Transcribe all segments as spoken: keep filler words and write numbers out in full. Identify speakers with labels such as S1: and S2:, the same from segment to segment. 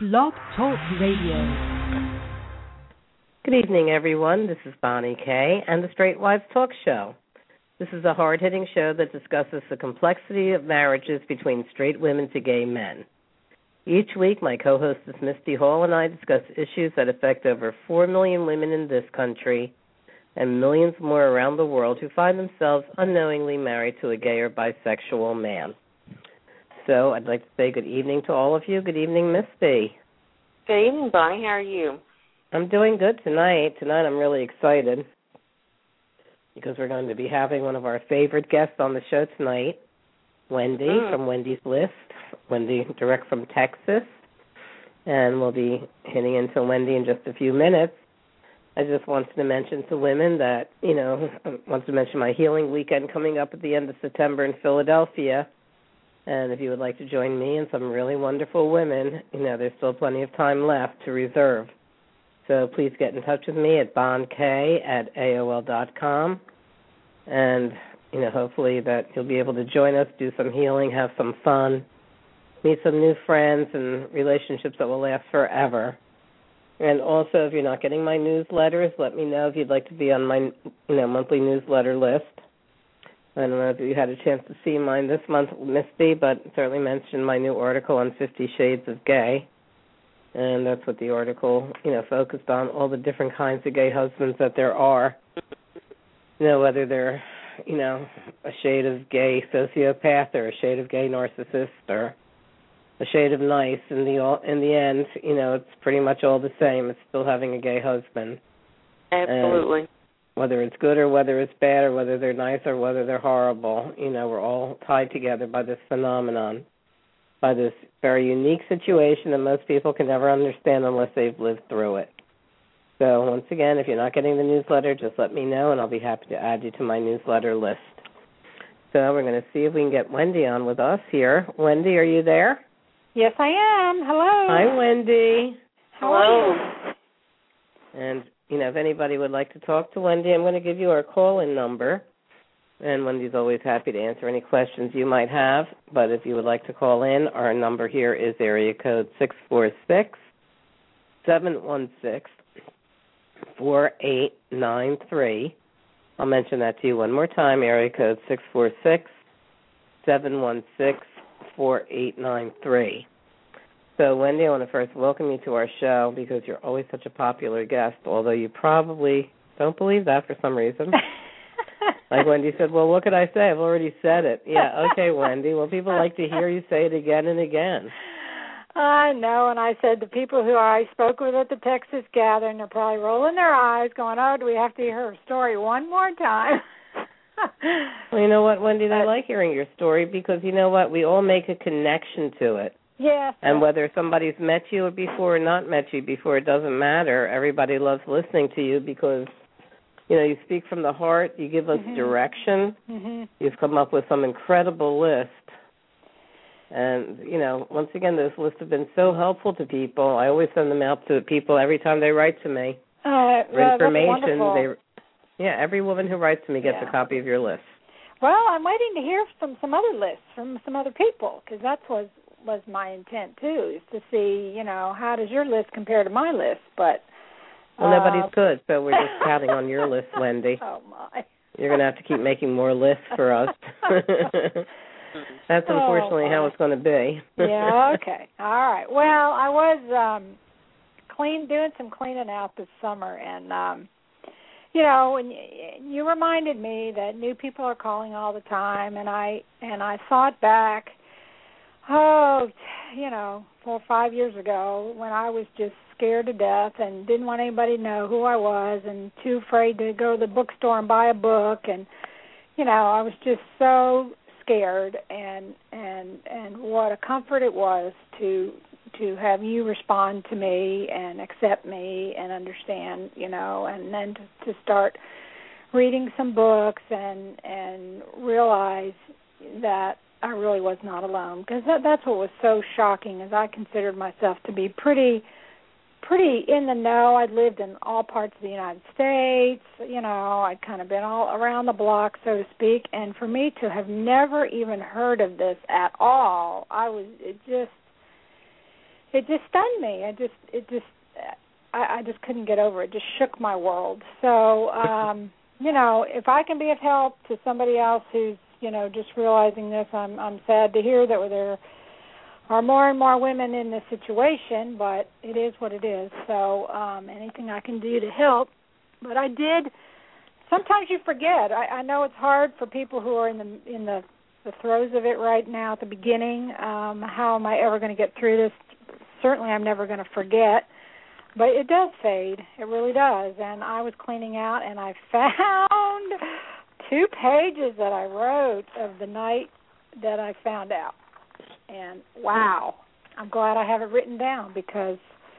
S1: Blog Talk Radio.
S2: Good evening, everyone. This is Bonnie Kay and the Straight Wives Talk Show. This is a hard-hitting show that discusses the complexity of marriages between straight women to gay men. Each week, my co-hostess Misty Hall and I discuss issues that affect over four million women in this country and millions more around the world who find themselves unknowingly married to a gay or bisexual man. So I'd like to say good evening to all of you. Good evening, Misty.
S3: Good evening, Bonnie. How are you?
S2: I'm doing good tonight. Tonight I'm really excited because we're going to be having one of our favorite guests on the show tonight, Wendy mm. from Wendy's List. Wendy, direct from Texas. And we'll be hitting into Wendy in just a few minutes. I just wanted to mention to women that, you know, I wanted to mention my healing weekend coming up at the end of September in Philadelphia. And if you would like to join me and some really wonderful women, you know, there's still plenty of time left to reserve. So please get in touch with me at bondk at A O L dot com. And, you know, hopefully that you'll be able to join us, do some healing, have some fun, meet some new friends and relationships that will last forever. And also, if you're not getting my newsletters, let me know if you'd like to be on my, you know, monthly newsletter list. I don't know if you had a chance to see mine this month, Misty, but certainly mentioned my new article on Fifty Shades of Gay. And that's what the article, you know, focused on, all the different kinds of gay husbands that there are. You know, whether they're, you know, a shade of gay sociopath or a shade of gay narcissist or a shade of nice. In the in the end, you know, it's pretty much all the same. It's still having a gay husband.
S3: Absolutely.
S2: And whether it's good or whether it's bad or whether they're nice or whether they're horrible, you know, we're all tied together by this phenomenon, by this very unique situation that most people can never understand unless they've lived through it. So once again, if you're not getting the newsletter, just let me know, and I'll be happy to add you to my newsletter list. So we're going to see if we can get Wendy on with us here. Wendy, are you there?
S4: Yes, I am. Hello.
S2: Hi, Wendy.
S3: Hello.
S2: And, you know, if anybody would like to talk to Wendy, I'm going to give you our call-in number. And Wendy's always happy to answer any questions you might have. But if you would like to call in, our number here is area code six four six, seven one six, four eight nine three. I'll mention that to you one more time, area code six four six, seven one six, four eight nine three. So, Wendy, I want to first welcome you to our show because you're always such a popular guest, although you probably don't believe that for some reason. Like Wendy said, well, what could I say? I've already said it. Yeah, okay, Wendy. Well, people like to hear you say it again and again.
S4: I know, and I said the people who I spoke with at the Texas gathering are probably rolling their eyes going, oh, do we have to hear her story one more time?
S2: Well, you know what, Wendy, they like hearing your story because, you know what, we all make a connection to it.
S4: Yes.
S2: And whether somebody's met you before or not met you before, it doesn't matter. Everybody loves listening to you because, you know, you speak from the heart, you give us mm-hmm. direction, mm-hmm. you've come up with some incredible list. And, you know, once again, those lists have been so helpful to people. I always send them out to people every time they write to me.
S4: Uh,
S2: For
S4: uh,
S2: information.
S4: They,
S2: yeah, every woman who writes to me gets
S4: yeah.
S2: a copy of your list.
S4: Well, I'm waiting to hear from some other lists, from some other people, because that was, was my intent, too, is to see, you know, how does your list compare to my list. But
S2: Well, uh, nobody's good, so we're just counting on your list, Wendy.
S4: Oh, my.
S2: You're going to have to keep making more lists for us. That's unfortunately oh, how it's going to be.
S4: Yeah, okay. All right. Well, I was um, clean doing some cleaning out this summer, and, um, you know, and you reminded me that new people are calling all the time, and I and I thought back, oh, you know, four or five years ago when I was just scared to death and didn't want anybody to know who I was and too afraid to go to the bookstore and buy a book, and, you know, I was just so scared, and and and what a comfort it was to to have you respond to me and accept me and understand, you know, and then to, to start reading some books and and realize that I really was not alone, because that, that's what was so shocking, is I considered myself to be pretty pretty in the know. I'd lived in all parts of the United States. You know, I'd kind of been all around the block, so to speak. And for me to have never even heard of this at all, I was, it just, it just stunned me. I just, it just, I, I just couldn't get over it. It just shook my world. So, um, you know, if I can be of help to somebody else who's, you know, just realizing this, I'm, I'm sad to hear that there are more and more women in this situation, but it is what it is. So, um, anything I can do to help. But I did. Sometimes you forget. I, I know it's hard for people who are in the in the, the throes of it right now at the beginning. Um, how am I ever going to get through this? Certainly I'm never going to forget. But it does fade. It really does. And I was cleaning out, and I found two pages that I wrote of the night that I found out. And, wow, I'm glad I have it written down because,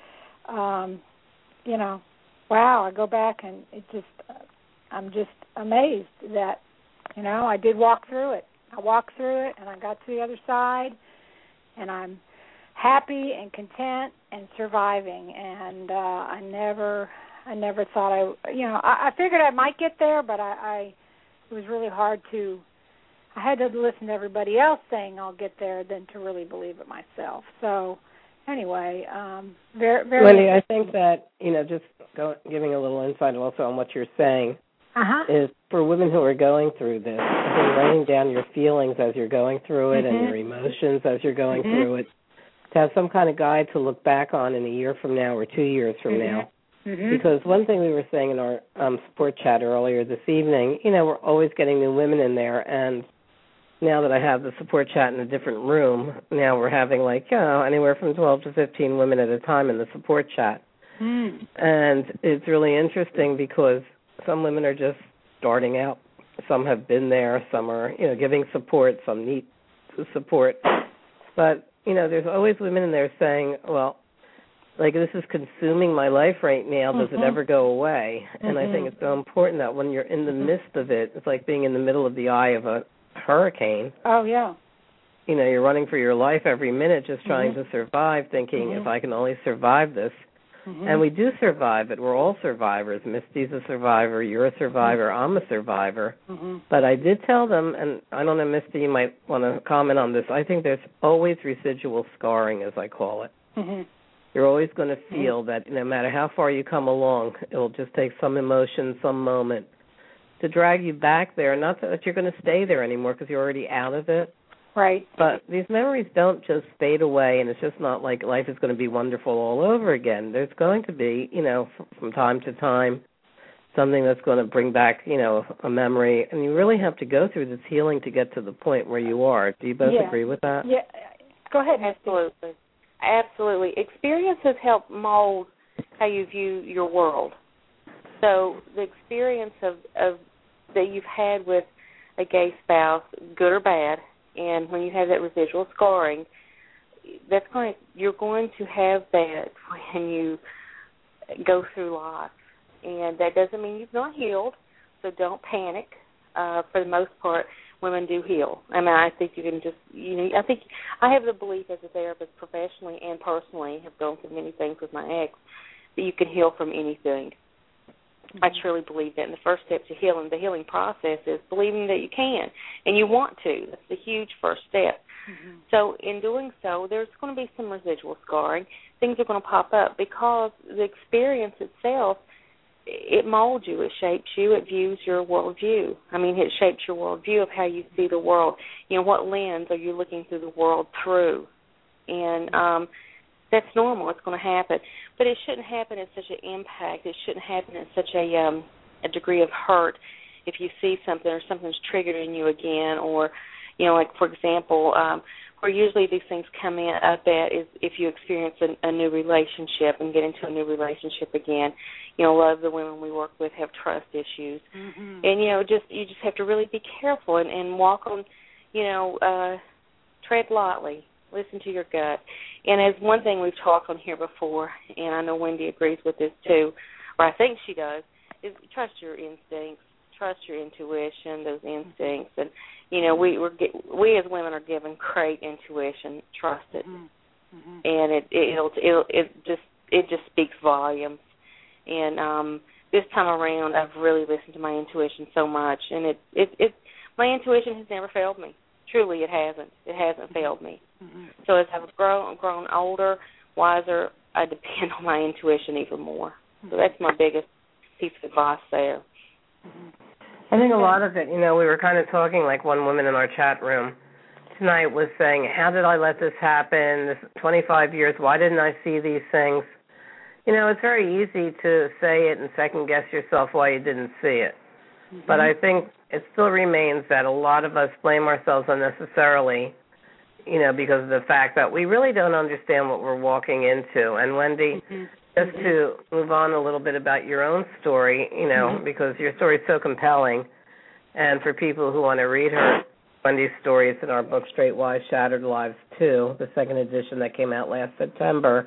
S4: um, you know, wow, I go back and it just, uh, I'm just amazed that, you know, I did walk through it. I walked through it, and I got to the other side, and I'm happy and content and surviving. And uh, I never, I never thought I, you know, I, I figured I might get there, but I, I, it was really hard to. I had to listen to everybody else saying I'll get there than to really believe it myself. So, anyway, um, very, very.
S2: Wendy, I think that you know, just go, giving a little insight also on what you're saying
S4: uh-huh.
S2: is for women who are going through this. I think writing down your feelings as you're going through it
S4: mm-hmm.
S2: and your emotions as you're going
S4: mm-hmm.
S2: through it. To have some kind of guide to look back on in a year from now or two years from
S4: mm-hmm.
S2: now.
S4: Mm-hmm.
S2: Because one thing we were saying in our um, support chat earlier this evening, you know, we're always getting new women in there, and now that I have the support chat in a different room, now we're having like, you know, anywhere from twelve to fifteen women at a time in the support chat.
S4: Mm.
S2: And it's really interesting because some women are just starting out. Some have been there, some are, you know, giving support, some need support. But you know, there's always women in there saying, well, like, this is consuming my life right now. Does mm-hmm. it ever go away? Mm-hmm. And I think it's so important that when you're in the mm-hmm. midst of it, it's like being in the middle of the eye of a hurricane.
S4: Oh, yeah.
S2: You know, you're running for your life every minute just trying mm-hmm. to survive, thinking, mm-hmm. if I can only survive this. Mm-hmm. And we do survive it. We're all survivors. Misty's a survivor. You're a survivor. Mm-hmm. I'm a survivor. Mm-hmm. But I did tell them, and I don't know, Misty, you might want to comment on this. I think there's always residual scarring, as I call it. Mm-hmm. You're always going to feel mm-hmm. that no matter how far you come along, it'll just take some emotion, some moment to drag you back there. Not that you're going to stay there anymore because you're already out of it.
S4: Right.
S2: But these memories don't just fade away, and it's just not like life is going to be wonderful all over again. There's going to be, you know, from time to time, something that's going to bring back, you know, a memory. And you really have to go through this healing to get to the point where you are. Do you both
S4: yeah.
S2: agree with that?
S4: Yeah. Go ahead.
S3: Absolutely. Absolutely. Experiences help mold how you view your world. So the experience of, of that you've had with a gay spouse, good or bad, and when you have that residual scarring, that's going to, you're going to have that when you go through life. And that doesn't mean you've not healed, so don't panic. Uh, for the most part, women do heal. I mean, I think you can just, you know, I think I have the belief as a therapist, professionally and personally, have gone through many things with my ex, that you can heal from anything. I truly believe that. And the first step to healing, the healing process, is believing that you can and you want to. That's the huge first step. Mm-hmm. So in doing so, there's going to be some residual scarring. Things are going to pop up because the experience itself, it molds you, it shapes you, it views your worldview. I mean, it shapes your worldview of how you see the world. You know, what lens are you looking through the world through? And um, that's normal. It's going to happen. But it shouldn't happen at such an impact. It shouldn't happen at such a um, a degree of hurt if you see something or something's triggered in you again. Or, you know, like, for example, um, where usually these things come in up at is if you experience a, a new relationship and get into a new relationship again. You know, a lot of the women we work with have trust issues. Mm-hmm. And, you know, just you just have to really be careful and, and walk on, you know, uh, tread lightly. Listen to your gut. And as one thing we've talked on here before, and I know Wendy agrees with this too, or I think she does, is trust your instincts, trust your intuition, those instincts. And, you know, we we're, we as women are given great intuition. Trust it. Mm-hmm. And it, it, it'll, it'll, it just it just speaks volumes. And um, this time around, I've really listened to my intuition so much. And it, it, it my intuition has never failed me. Truly, it hasn't. It hasn't failed me. Mm-hmm. So as I've grown grown older, wiser. I depend on my intuition even more. So that's my biggest piece of advice there.
S2: I think a lot of it, you know, we were kind of talking like one woman in our chat room tonight was saying, how did I let this happen? This twenty-five years, why didn't I see these things? You know, it's very easy to say it and second-guess yourself why you didn't see it. Mm-hmm. But I think it still remains that a lot of us blame ourselves unnecessarily, you know, because of the fact that we really don't understand what we're walking into. And, Wendy, mm-hmm. just mm-hmm. to move on a little bit about your own story, you know, mm-hmm. because your story is so compelling, and for people who want to read her, Wendy's story, it's in our book, Straight Wives, Shattered Lives two, the second edition that came out last September.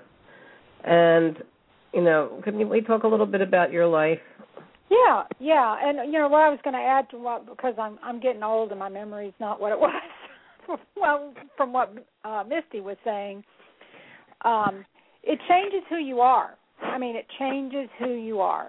S2: And, you know, can we talk a little bit about your life?
S4: Yeah, yeah. And, you know, what I was going to add to what, because I'm I'm getting old and my memory's not what it was, well, from what uh, Misty was saying, um, it changes who you are. I mean, it changes who you are.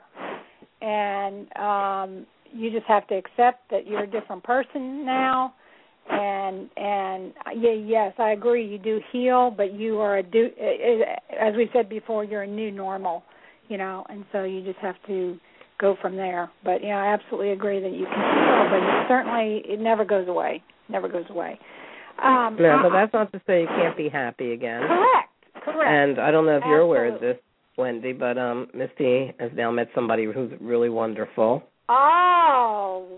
S4: And um, you just have to accept that you're a different person now. And, and yeah, yes, I agree, you do heal, but you are, a do, as we said before, you're a new normal, you know, and so you just have to go from there. But, you know, I absolutely agree that you can heal, but it certainly, it never goes away, never goes away. Um,
S2: no, but that's not to say you can't be happy again.
S4: Correct, correct.
S2: And I don't know if you're
S4: Absolutely.
S2: aware of this, Wendy, but um, Misty has now met somebody who's really wonderful.
S4: Oh,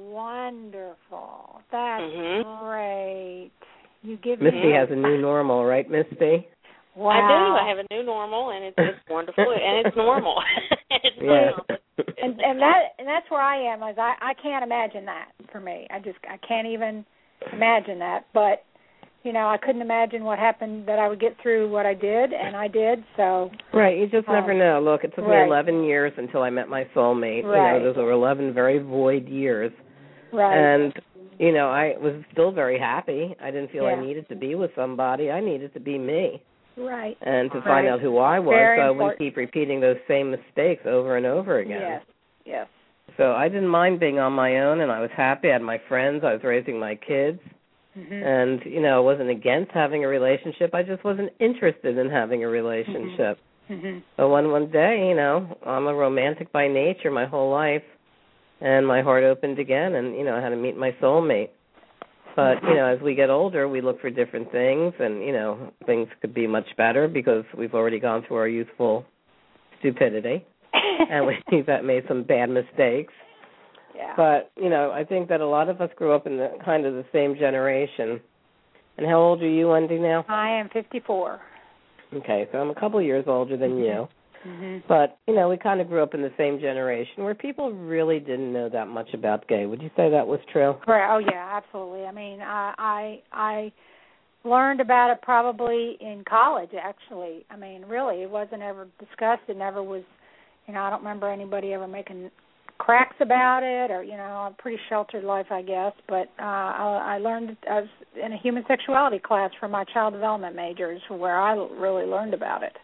S4: wonderful. That's
S3: mm-hmm.
S4: great. You give
S2: Misty
S4: me
S2: has a new normal, right, Misty?
S3: Wow. I do. I have a new normal, and it's, it's wonderful, and it's normal. it's
S2: yeah.
S4: and, and that and that's where I am. Is I, I can't imagine that for me. I just I can't even imagine that. But you know, I couldn't imagine what happened, that I would get through what I did, and I did. So
S2: right, you just um, never know. Look, it took
S4: right.
S2: me eleven years until I met my soulmate.
S4: Right.
S2: You know, those were eleven very void years.
S4: Right.
S2: And you know, I was still very happy. I didn't feel
S4: yeah.
S2: I needed to be with somebody. I needed to be me.
S4: Right.
S2: And to
S4: right.
S2: find out who I was,
S4: Very
S2: so I
S4: important.
S2: wouldn't keep repeating those same mistakes over and over again.
S4: Yes. Yes.
S2: So I didn't mind being on my own, and I was happy. I had my friends. I was raising my kids. Mm-hmm. And, you know, I wasn't against having a relationship. I just wasn't interested in having a relationship.
S4: Mm-hmm.
S2: So one, one day, you know, I'm a romantic by nature my whole life, and my heart opened again, and, you know, I had to meet my soulmate. But, you know, as we get older, we look for different things, and, you know, things could be much better because we've already gone through our youthful stupidity, and we've made some bad mistakes.
S4: Yeah.
S2: But, you know, I think that a lot of us grew up in the kind of the same generation. And how old are you, Wendy, now?
S4: I am fifty-four.
S2: Okay, so I'm a couple years older than
S4: mm-hmm.
S2: you.
S4: Mm-hmm.
S2: But, you know, we kind of grew up in the same generation where people really didn't know that much about gay. Would you say that was true?
S4: Correct. Oh, yeah, absolutely. I mean, I, I I learned about it probably in college, actually. I mean, really, it wasn't ever discussed. It never was, you know, I don't remember anybody ever making cracks about it, or, you know, a pretty sheltered life, I guess. But uh, I, I learned, I was in a human sexuality class for my child development majors where I really learned about it.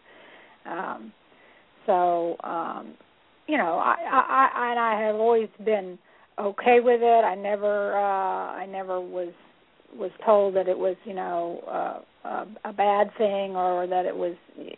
S4: Um So, um, you know, I, I, I and I have always been okay with it. I never, uh, I never was was told that it was, you know, uh, a, a bad thing or that it was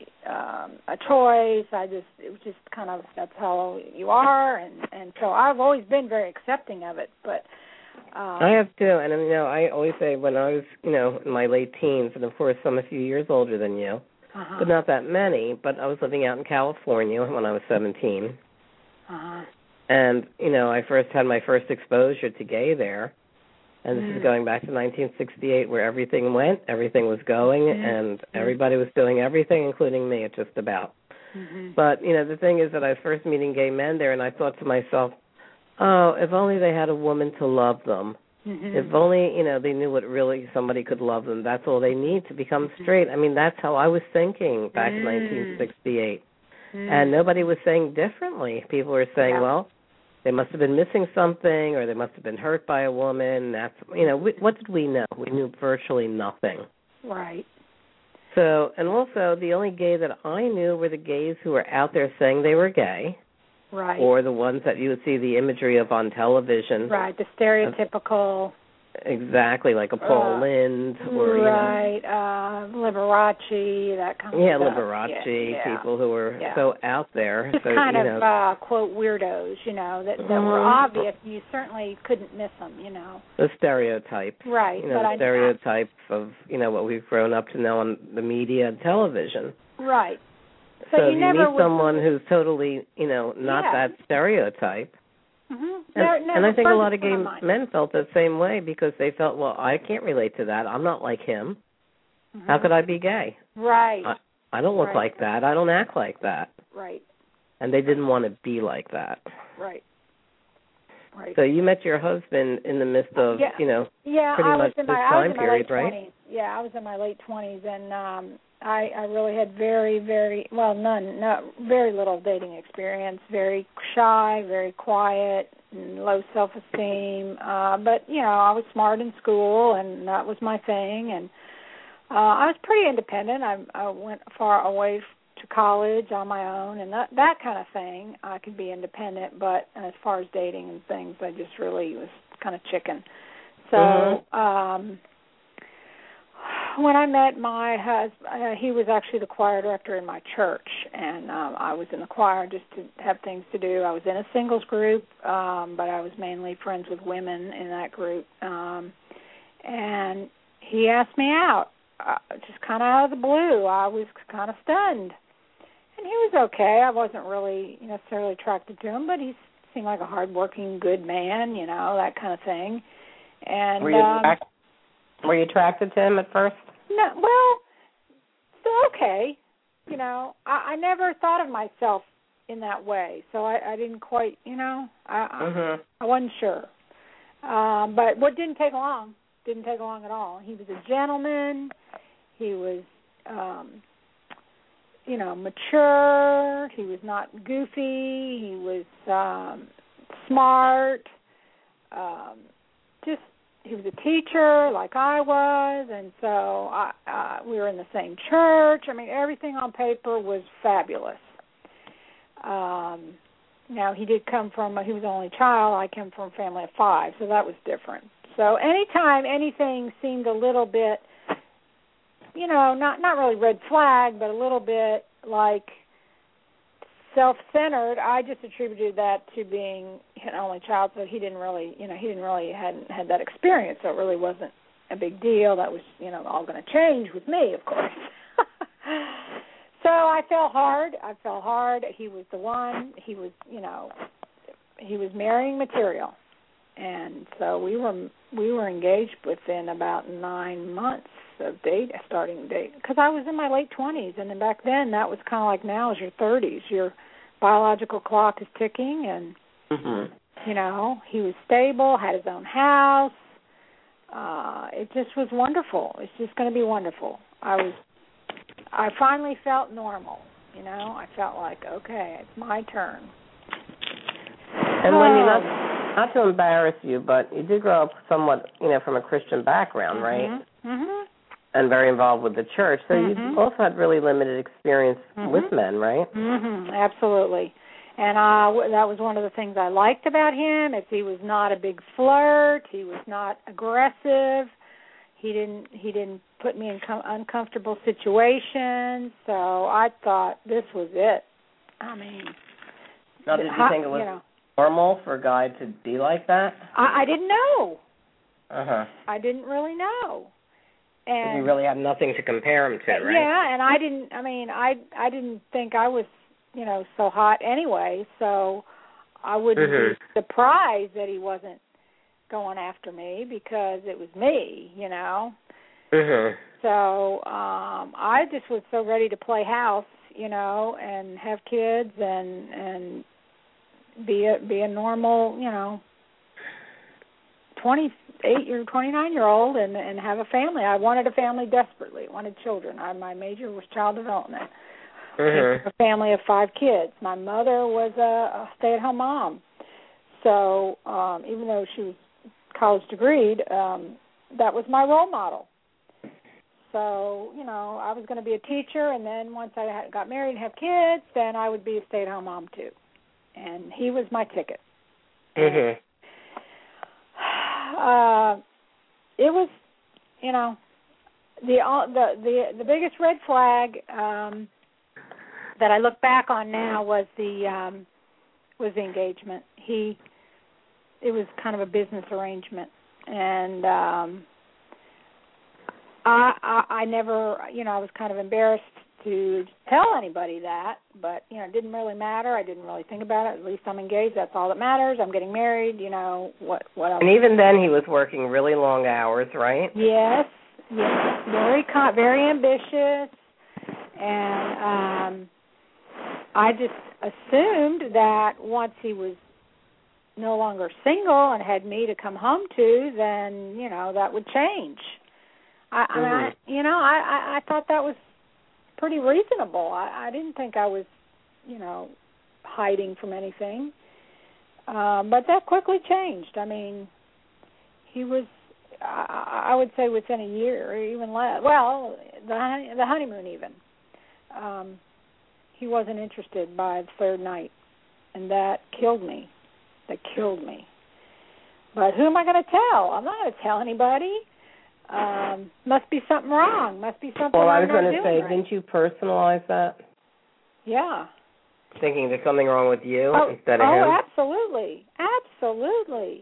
S4: um, a choice. I just, it was just kind of, that's how you are, and and so I've always been very accepting of it. But um,
S2: I have too, and you know, I always say when I was, you know, in my late teens, and of course I'm a few years older than you.
S4: Uh-huh.
S2: But not that many, but I was living out in California when I was seventeen.
S4: Uh-huh.
S2: And, you know, I first had my first exposure to gay there. And this mm. is going back to nineteen sixty-eight where everything went, everything was going, mm-hmm. and everybody was doing everything, including me, just about. Mm-hmm. But, you know, the thing is that I was first meeting gay men there, and I thought to myself, oh, if only they had a woman to love them. Mm-hmm. If only, you know, they knew what really somebody could love them. That's all they need to become straight. I mean, that's how I was thinking back mm. in nineteen sixty-eight. Mm. And nobody was saying differently. People were saying, yeah. well, they must have been missing something, or they must have been hurt by a woman. That's, you know, we, what did we know? We knew virtually nothing.
S4: Right.
S2: So, and also, the only gay that I knew were the gays who were out there saying they were gay.
S4: Right.
S2: Or the ones that you would see the imagery of on television.
S4: Right, the stereotypical.
S2: exactly, like a Paul
S4: uh,
S2: Lynde or
S4: right,
S2: you know,
S4: uh, Liberace, that kind of
S2: yeah,
S4: stuff.
S2: Liberace,
S4: yeah, yeah.
S2: people who were
S4: yeah.
S2: so out there,
S4: just
S2: so
S4: kind
S2: you
S4: of
S2: know,
S4: uh, quote weirdos, you know, that that
S2: mm-hmm.
S4: were obvious. You certainly couldn't miss them, you know.
S2: The stereotype,
S4: right?
S2: You know,
S4: but
S2: the
S4: I,
S2: stereotype I, of you know what we've grown up to know on the media and television.
S4: Right.
S2: So,
S4: so
S2: if
S4: you
S2: you
S4: never
S2: meet someone who's totally, you know, not
S4: yeah.
S2: that stereotype.
S4: Mm-hmm.
S2: And,
S4: no, no,
S2: and I think a lot of gay
S4: mind.
S2: men felt the same way because they felt, well, I can't relate to that. I'm not like him.
S4: Mm-hmm.
S2: How could I be gay?
S4: Right.
S2: I, I don't look
S4: right.
S2: like that. I don't act like that.
S4: Right.
S2: And they didn't want to be like that.
S4: Right. Right.
S2: So you met your husband in the midst of,
S4: yeah.
S2: you know,
S4: yeah,
S2: pretty
S4: I
S2: much
S4: was in
S2: this
S4: my,
S2: time
S4: I was in my
S2: period,
S4: late
S2: right?
S4: twenties. Yeah, I was in my late twenties, and um, I, I really had very, very, well, none, no, very little dating experience. Very shy, very quiet, and low self-esteem. Uh, but you know, I was smart in school, and that was my thing. And uh, I was pretty independent. I, I went far away to college on my own, and that that kind of thing. I could be independent, but as far as dating and things, I just really was kind of chicken. So
S2: mm-hmm.
S4: um, when I met my husband, uh, he was actually the choir director in my church, and um, I was in the choir just to have things to do. I was in a singles group, um, but I was mainly friends with women in that group. Um, and he asked me out, uh, just kind of out of the blue. I was kind of stunned. And he was okay. I wasn't really necessarily attracted to him, but he seemed like a hardworking, good man, you know, that kind of thing. And
S2: were you
S4: um,
S2: attracted, were you attracted to him at first?
S4: No, well, still okay. You know, I, I never thought of myself in that way, so I, I didn't quite, you know, I,
S2: mm-hmm.
S4: I, I wasn't sure. Um, but what didn't take long, didn't take long at all. He was a gentleman. He was, um, you know, mature. He was not goofy. He was um, smart. Um, just he was a teacher like I was, and so I, uh, we were in the same church. I mean, everything on paper was fabulous. Um, now, he did come from, he was the only child. I came from a family of five, so that was different. So anytime anything seemed a little bit, you know, not not really red flag, but a little bit like self-centered, I just attributed that to being an only child. So he didn't really, you know, he didn't really hadn't had that experience. So it really wasn't a big deal. That was, you know, all going to change with me, of course. So I fell hard. I fell hard. He was the one. He was, you know, he was marrying material, and so we were we were engaged within about nine months of date, starting date, because I was in my late twenties, and then back then that was kind of like now is your thirties. Your biological clock is ticking, and
S2: mm-hmm.
S4: you know, he was stable, had his own house. Uh, it just was wonderful. It's just going to be wonderful. I was. I finally felt normal, you know. I felt like, okay, it's my turn.
S2: And when you not not to embarrass you, but you did grow up somewhat, you know, from a Christian background,
S4: mm-hmm.
S2: right?
S4: Mm-hmm.
S2: And very involved with the church, so
S4: mm-hmm.
S2: you also had really limited experience
S4: mm-hmm.
S2: with men, right?
S4: Mm-hmm. Absolutely. And uh, that was one of the things I liked about him. Is he was not a big flirt. He was not aggressive. He didn't he didn't put me in com- uncomfortable situations. So I thought this was it. I mean,
S2: now, did you
S4: how,
S2: think it was
S4: you know,
S2: normal for a guy to be like that?
S4: I, I didn't know.
S2: Uh huh.
S4: I didn't really know. And
S2: you really had nothing to compare him to, right?
S4: Yeah, and I didn't. I mean, I I didn't think I was, you know, so hot anyway. So I wouldn't
S2: mm-hmm.
S4: be surprised that he wasn't going after me because it was me, you know.
S2: Mm-hmm.
S4: So um, I just was so ready to play house, you know, and have kids and and be a be a normal, you know, twenty-eight year, twenty-nine year old, and and have a family. I wanted a family desperately. I wanted children. I, my major was child development.
S2: Mm-hmm.
S4: A family of five kids. My mother was a, a stay at home mom. So um, even though she was college degreed, um, that was my role model. So, you know, I was going to be a teacher, and then once I had, got married and have kids, then I would be a stay-at-home mom too. And he was my ticket.
S2: Mm-hmm.
S4: Uh, it was, you know, the the the the biggest red flag um, that I look back on now was the um, was the engagement. He, it was kind of a business arrangement, and um, I, I I never, you know, I was kind of embarrassed to tell anybody that, but, you know, it didn't really matter. I didn't really think about it. At least I'm engaged. That's all that matters. I'm getting married, you know, what what else?
S2: And even then he was working really long hours, right?
S4: Yes, yes. Very, con- very ambitious. And um, I just assumed that once he was no longer single and had me to come home to, then, you know, that would change. I, mm-hmm. I mean, I, you know, I, I, I thought that was pretty reasonable. I, I didn't think I was, you know, hiding from anything. Um, but that quickly changed. I mean, he was, I, I would say within a year, or even less. Well, the the honeymoon even. Um, he wasn't interested by the third night, and that killed me. That killed me. But who am I going to tell? I'm not going to tell anybody. Um, must be something wrong. Must be something.
S2: Well, I was
S4: going to
S2: say,
S4: right.
S2: Didn't you personalize that?
S4: Yeah.
S2: Thinking there's something wrong with you
S4: oh,
S2: instead of
S4: oh,
S2: him?
S4: Oh, absolutely. Absolutely.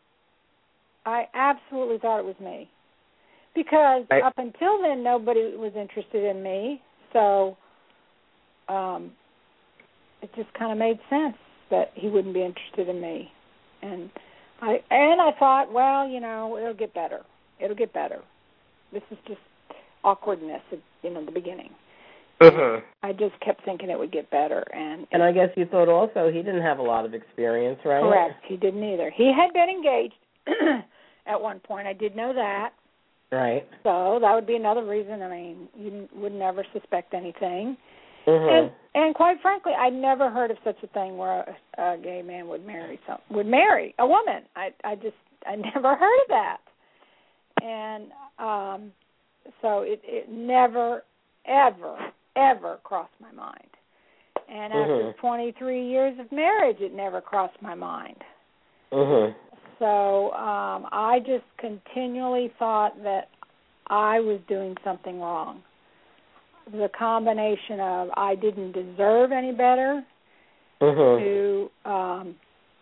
S4: I absolutely thought it was me. Because
S2: I,
S4: up until then, nobody was interested in me. So um, it just kind of made sense that he wouldn't be interested in me. And I and I thought, well, you know, it'll get better. It'll get better. This is just awkwardness at, you know, the beginning.
S2: Mm-hmm.
S4: I just kept thinking it would get better. And
S2: and I guess you thought also he didn't have a lot of experience, right?
S4: Correct. He didn't either. He had been engaged at one point. I did know that.
S2: Right.
S4: So that would be another reason. I mean, you would never suspect anything.
S2: Mm-hmm.
S4: And, and quite frankly, I never heard of such a thing where a, a gay man would marry some would marry a woman. I I just I never heard of that. And um, so it, it never, ever, ever crossed my mind. And after
S2: mm-hmm.
S4: twenty-three years of marriage, it never crossed my mind.
S2: Mm-hmm.
S4: So um, I just continually thought that I was doing something wrong. It was a combination of I didn't deserve any better,
S2: mm-hmm.
S4: to um,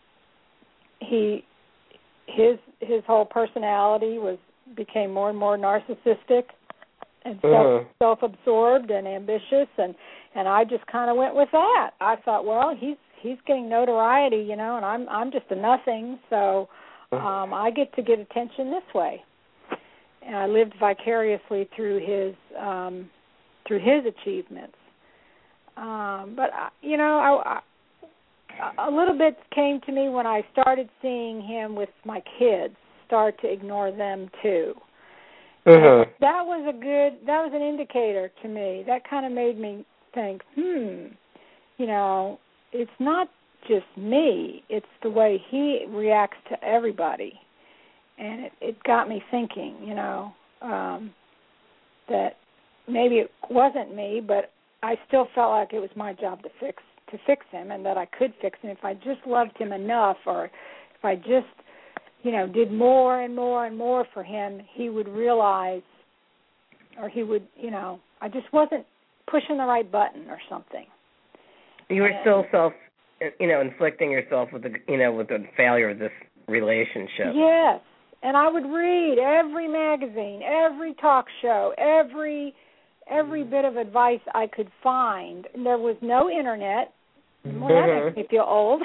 S4: he his his whole personality was became more and more narcissistic and
S2: mm-hmm.
S4: self self-absorbed and ambitious, and, and I just kind of went with that. I thought, well, he's he's getting notoriety, you know, and I'm I'm just a nothing, so um, I get to get attention this way. And I lived vicariously through his um, through his achievements. Um, but I, you know, I, I, a little bit came to me when I started seeing him with my kids. Start to ignore them too.
S2: Mm-hmm.
S4: That was a good. That was an indicator to me. That kind of made me think, hmm, you know, it's not just me. It's the way he reacts to everybody, and it, it got me thinking, you know, um, that maybe it wasn't me, but I still felt like it was my job to fix to fix him, and that I could fix him if I just loved him enough, or if I just, you know, did more and more and more for him, he would realize, or he would, you know, I just wasn't pushing the right button or something.
S2: You were
S4: and,
S2: still self, you know, inflicting yourself with the, you know, with the failure of this relationship.
S4: Yes, and I would read every magazine, every talk show, every every bit of advice I could find. And there was no internet. Well, that
S2: mm-hmm.
S4: makes me feel old.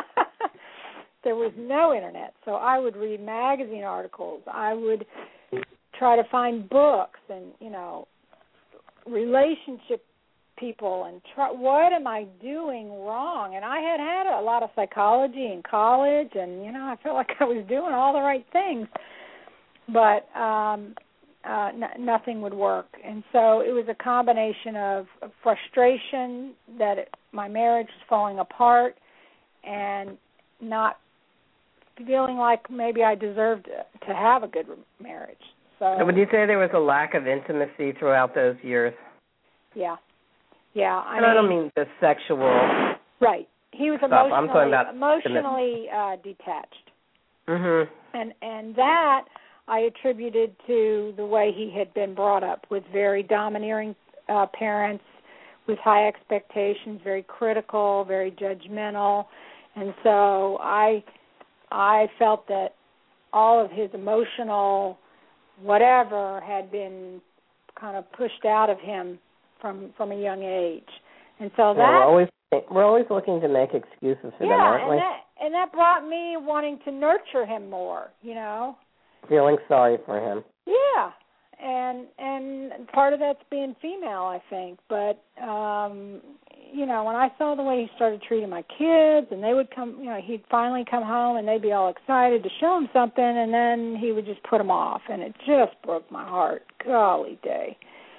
S4: There was no internet, so I would read magazine articles. I would try to find books and, you know, relationship people and try, what am I doing wrong? And I had had a lot of psychology in college, and, you know, I felt like I was doing all the right things, but um, uh, n- nothing would work. And so it was a combination of, of frustration that it, my marriage was falling apart, and not feeling like maybe I deserved to have a good marriage. So,
S2: so would you say there was a lack of intimacy throughout those years?
S4: Yeah. Yeah. I
S2: and
S4: mean,
S2: I don't mean the sexual.
S4: Right. He was
S2: stuff.
S4: emotionally,
S2: I'm talking about
S4: emotionally uh, detached.
S2: Mm-hmm.
S4: And and that I attributed to the way he had been brought up, with very domineering uh, parents, with high expectations, very critical, very judgmental. And so I I felt that all of his emotional whatever had been kind of pushed out of him from from a young age. And so that
S2: yeah, we're always we're always looking to make excuses for
S4: yeah,
S2: them, aren't
S4: and
S2: we?
S4: that and that brought me wanting to nurture him more, you know.
S2: Feeling sorry for him.
S4: Yeah. And and part of that's being female, I think. But um, you know, when I saw the way he started treating my kids, and they would come, you know, he'd finally come home and they'd be all excited to show him something, and then he would just put them off, and it just broke my heart. Golly day.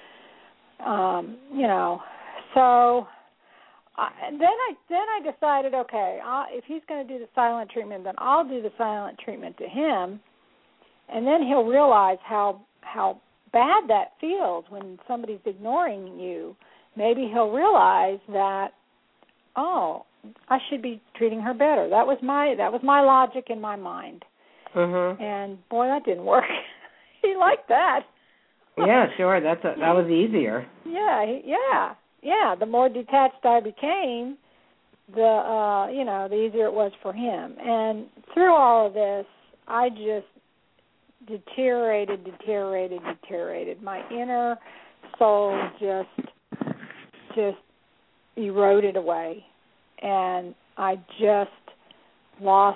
S4: Um, you know, so I, then I then I decided, okay, I'll, if he's going to do the silent treatment, then I'll do the silent treatment to him, and then he'll realize how how bad that feels when somebody's ignoring you. Maybe he'll realize that, oh, I should be treating her better. That was my that was my logic in my mind.
S2: Mhm.
S4: And boy, that didn't work. He liked that.
S2: Yeah, sure. That's a, that was easier.
S4: Yeah, he, yeah, yeah. The more detached I became, the uh, you know, the easier it was for him. And through all of this, I just deteriorated, deteriorated, deteriorated. My inner soul just, just eroded away, and I just lost.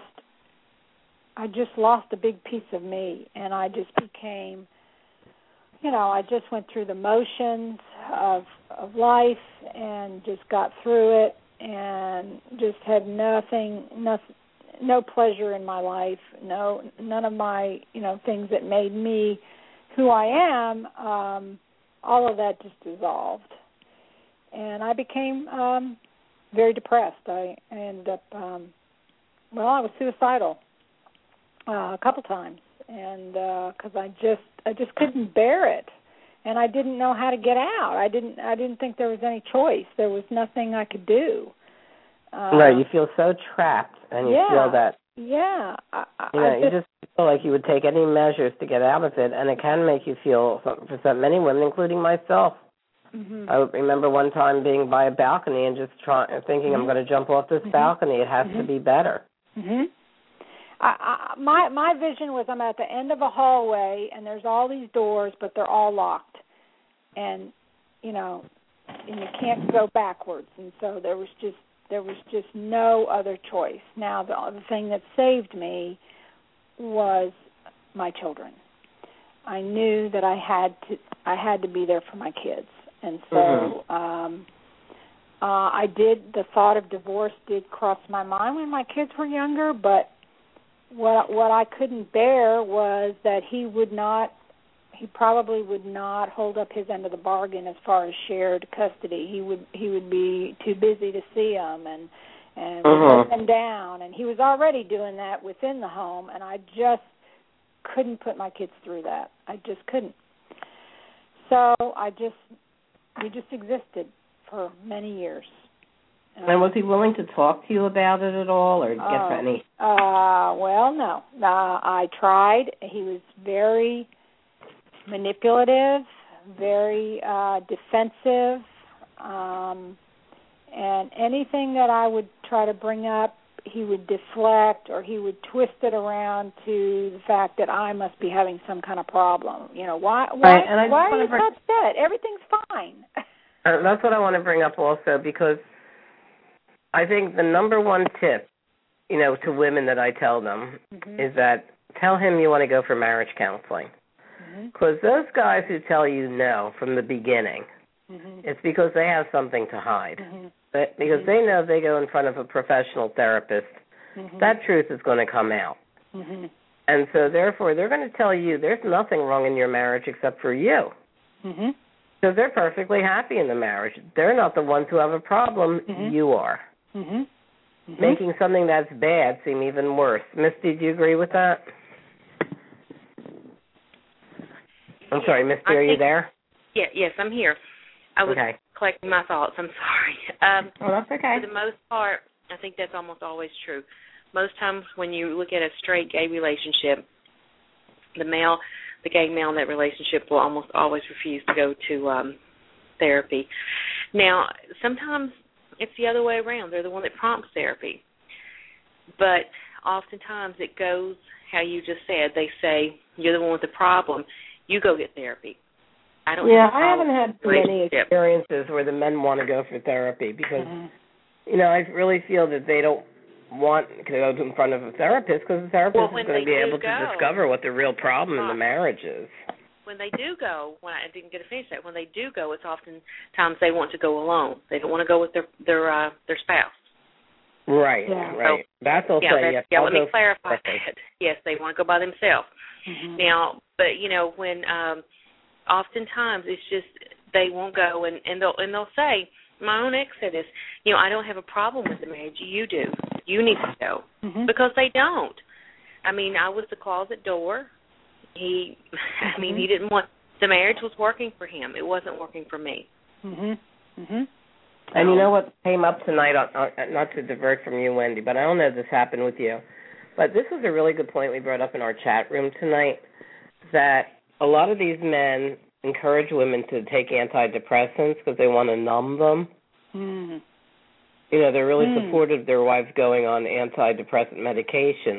S4: I just lost a big piece of me, and I just became, you know, I just went through the motions of of life and just got through it, and just had nothing, nothing, no pleasure in my life, no, none of my, you know, things that made me who I am. Um, all of that just dissolved, and I became um, very depressed. I, I ended up, um, well, I was suicidal uh, a couple times, and because uh, I just, I just couldn't bear it, and I didn't know how to get out. I didn't, I didn't think there was any choice. There was nothing I could do. Uh,
S2: right, you feel so trapped, and you
S4: yeah,
S2: feel that.
S4: Yeah, I,
S2: You know,
S4: I just,
S2: you just feel like you would take any measures to get out of it, and it can make you feel, for so many women, including myself.
S4: mm-hmm.
S2: I remember one time being by a balcony and just trying, thinking,
S4: Mm-hmm.
S2: I'm going to jump off this
S4: Mm-hmm.
S2: balcony. It has
S4: Mm-hmm.
S2: to be better.
S4: Mm-hmm. I, I, my my vision was I'm at the end of a hallway, and there's all these doors, but they're all locked, and you know, and you can't go backwards, and so there was just there was just no other choice. Now the, the thing that saved me was my children. I knew that I had to I had to be there for my kids, and so
S2: Mm-hmm.
S4: um, uh, I did. The thought of divorce did cross my mind when my kids were younger, but what what I couldn't bear was that he would not. He probably would not hold up his end of the bargain as far as shared custody. He would he would be too busy to see them and and
S2: Mm-hmm.
S4: let them down, and he was already doing that within the home, and I just couldn't put my kids through that. I just couldn't. So I just we just existed for many years. Uh,
S2: And was he willing to talk to you about it at all, or get
S4: uh,
S2: any?
S4: Uh, well, no. Uh, I tried. He was very manipulative, very uh, defensive, um, and anything that I would try to bring up, he would deflect, or he would twist it around to the fact that I must be having some kind of problem. You know, why? Why?
S2: Right, and I just
S4: why are
S2: wanna
S4: you
S2: bring-
S4: so upset? Everything's fine.
S2: Uh, that's what I want to bring up also, because I think the number one tip, you know, to women that I tell them
S4: Mm-hmm.
S2: is that tell him you want to go for marriage counseling. Because
S4: Mm-hmm.
S2: those guys who tell you no from the beginning,
S4: Mm-hmm.
S2: it's because they have something to hide.
S4: Mm-hmm.
S2: But because
S4: Mhm.
S2: they know if they go in front of a professional therapist,
S4: Mm-hmm.
S2: that truth is going to come out.
S4: Mm-hmm.
S2: And so, therefore, they're going to tell you there's nothing wrong in your marriage except for you.
S4: Mm-hmm.
S2: So they're perfectly happy in the marriage. They're not the ones who have a problem.
S4: Mhm.
S2: You are.
S4: Mm-hmm. Mm-hmm.
S2: Making something that's bad seem even worse. Misty, do you agree with that? I'm sorry, Misty,
S3: I
S2: are you
S3: think-
S2: there?
S3: Yeah, yes, I'm here. I was
S2: Okay.
S3: collecting my thoughts. I'm sorry. Um,
S2: Oh, that's okay.
S3: For the most part, I think that's almost always true. Most times when you look at a straight gay relationship, the male, the gay male in that relationship will almost always refuse to go to um, therapy. Now, sometimes it's the other way around. They're the one that prompts therapy. But oftentimes it goes how you just said. They say, you're the one with the problem. You go get therapy. I don't
S2: yeah,
S3: have
S2: I haven't had too many experiences where the men want to go for therapy because, mm-hmm. you know, I really feel that they don't want to go in front of a therapist because the therapist
S3: well,
S2: is going to be able
S3: go,
S2: to discover what the real problem in the marriage is.
S3: When they do go, when I didn't get to finish that, when they do go, it's oftentimes they want to go alone. They don't want to go with their their uh, their spouse.
S2: Right, yeah. right. So, that's also
S3: yeah, that's,
S2: yes.
S3: Yeah,
S2: I'll
S3: let me
S2: go
S3: clarify that. Yes, they want to go by themselves.
S4: Mm-hmm.
S3: Now, but you know, when um, oftentimes it's just they won't go, and, and they'll and they'll say, my own ex said this. You know, I don't have a problem with the marriage. You do. You need to go
S4: mm-hmm.
S3: because they don't. I mean, I was the closet door. He, I mean, he didn't want, the marriage was working for him. It wasn't working for me.
S4: Mhm. Mhm.
S2: And you know what came up tonight, uh, not to divert from you, Wendy, but I don't know if this happened with you, but this was a really good point we brought up in our chat room tonight, that a lot of these men encourage women to take antidepressants because they want to numb them.
S4: Mm.
S2: You know, they're really
S4: mm.
S2: supportive of their wives going on antidepressant medication.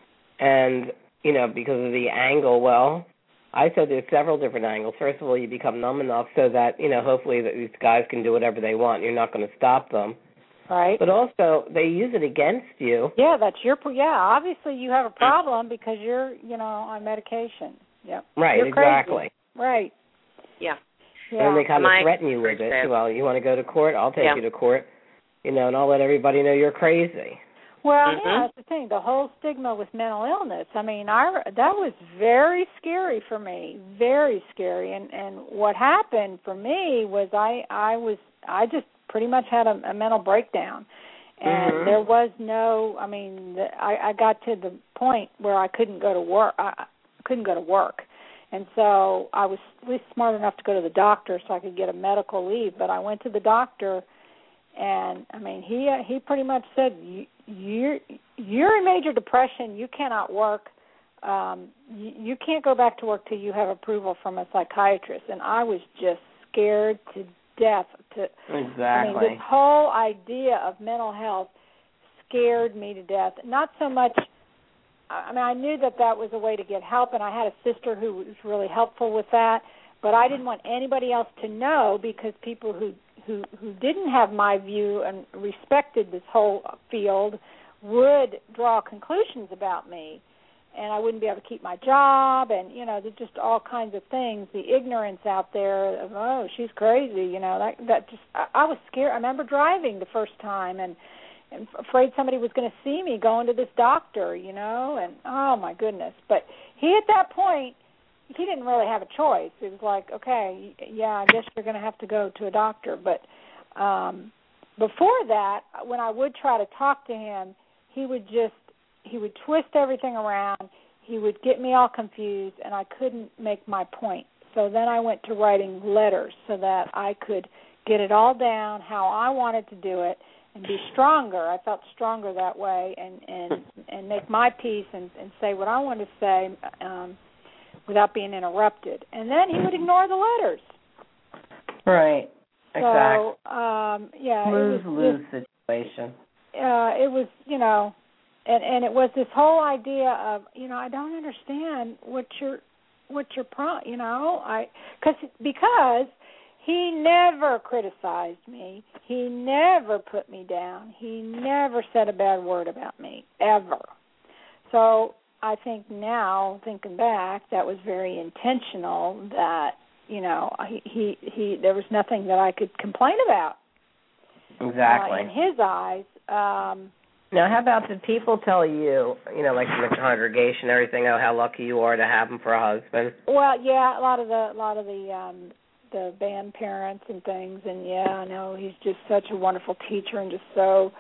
S2: And, you know, because of the angle, well, I said there's several different angles. First of all, you become numb enough so that, you know, hopefully that these guys can do whatever they want. You're not going to stop them.
S4: Right.
S2: But also, they use it against you.
S4: Yeah, that's your, yeah, obviously you have a problem because you're, you know, on medication. Yep.
S2: Right,
S4: you're
S2: exactly.
S4: Crazy. Right.
S3: Yeah.
S4: yeah.
S2: And they kind
S3: My,
S2: of threaten you with it. Well, you want to go to court? I'll take
S3: yeah.
S2: you to court. You know, and I'll let everybody know you're crazy.
S4: Well,
S3: mm-hmm.
S4: yeah, that's the thing. The whole stigma with mental illness. I mean, I that was very scary for me, very scary. And and what happened for me was I I was I just pretty much had a, a mental breakdown, and
S2: mm-hmm.
S4: there was no. I mean, the, I I got to the point where I couldn't go to work. I couldn't go to work, and so I was at least smart enough to go to the doctor so I could get a medical leave. But I went to the doctor. And I mean, he uh, he pretty much said, you're you're in major depression. You cannot work. Um, you, you can't go back to work till you have approval from a psychiatrist. And I was just scared to death. To
S2: exactly.
S4: I mean, this whole idea of mental health scared me to death. Not so much. I mean, I knew that that was a way to get help, and I had a sister who was really helpful with that. But I didn't want anybody else to know because people who Who, who didn't have my view and respected this whole field would draw conclusions about me, and I wouldn't be able to keep my job, and, you know, there's just all kinds of things, the ignorance out there of, oh, she's crazy, you know, that that just, I, I was scared. I remember driving the first time and, and afraid somebody was going to see me going to this doctor, you know, and, oh, my goodness. But he, at that point, he didn't really have a choice. It was like, okay, yeah, I guess you're going to have to go to a doctor. But um, before that, when I would try to talk to him, he would just, he would twist everything around. He would get me all confused, and I couldn't make my point. So then I went to writing letters so that I could get it all down, how I wanted to do it, and be stronger. I felt stronger that way, and, and, and make my peace and, and say what I wanted to say, um, without being interrupted. And then he would ignore the letters.
S2: Right. Exactly.
S4: So, um, yeah.
S2: Lose-lose situation.
S4: Uh, it was, you know, and, and it was this whole idea of, you know, I don't understand what your, what your pro, you know, I, cause, because he never criticized me. He never put me down. He never said a bad word about me, ever. So, I think now, thinking back, that was very intentional. That, you know, he he, he there was nothing that I could complain about.
S2: Exactly.
S4: Uh, in his eyes. Um,
S2: now, how about did people tell you, you know, like in the congregation, everything, oh, how lucky you are to have him for a husband?
S4: Well, yeah, a lot of the a lot of the um, the band parents and things, and yeah, I know he's just such a wonderful teacher and just so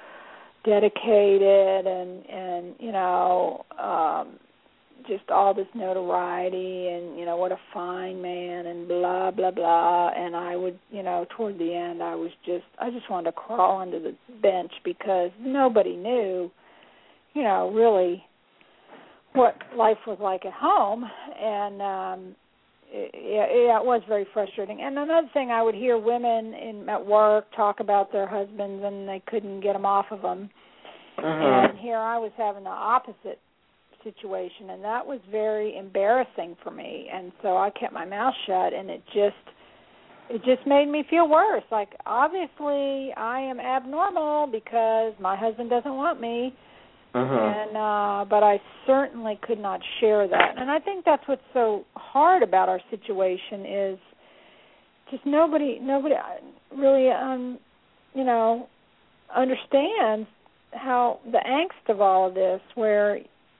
S4: dedicated, and and you know, um, just all this notoriety, and you know, what a fine man, and blah blah blah. And I would, you know, toward the end, I was just, I just wanted to crawl under the bench because nobody knew, you know, really what life was like at home, and um, it, yeah, it was very frustrating. And another thing, I would hear women in at work talk about their husbands, and they couldn't get them off of them.
S2: Uh-huh.
S4: And here I was having the opposite situation, and that was very embarrassing for me. And so I kept my mouth shut, and it just it just made me feel worse. Like, obviously I am abnormal because my husband doesn't want me.
S2: Uh-huh.
S4: And uh, but I certainly could not share that. And I think that's what's so hard about our situation is just nobody nobody really um you know understands how the angst of all of this, where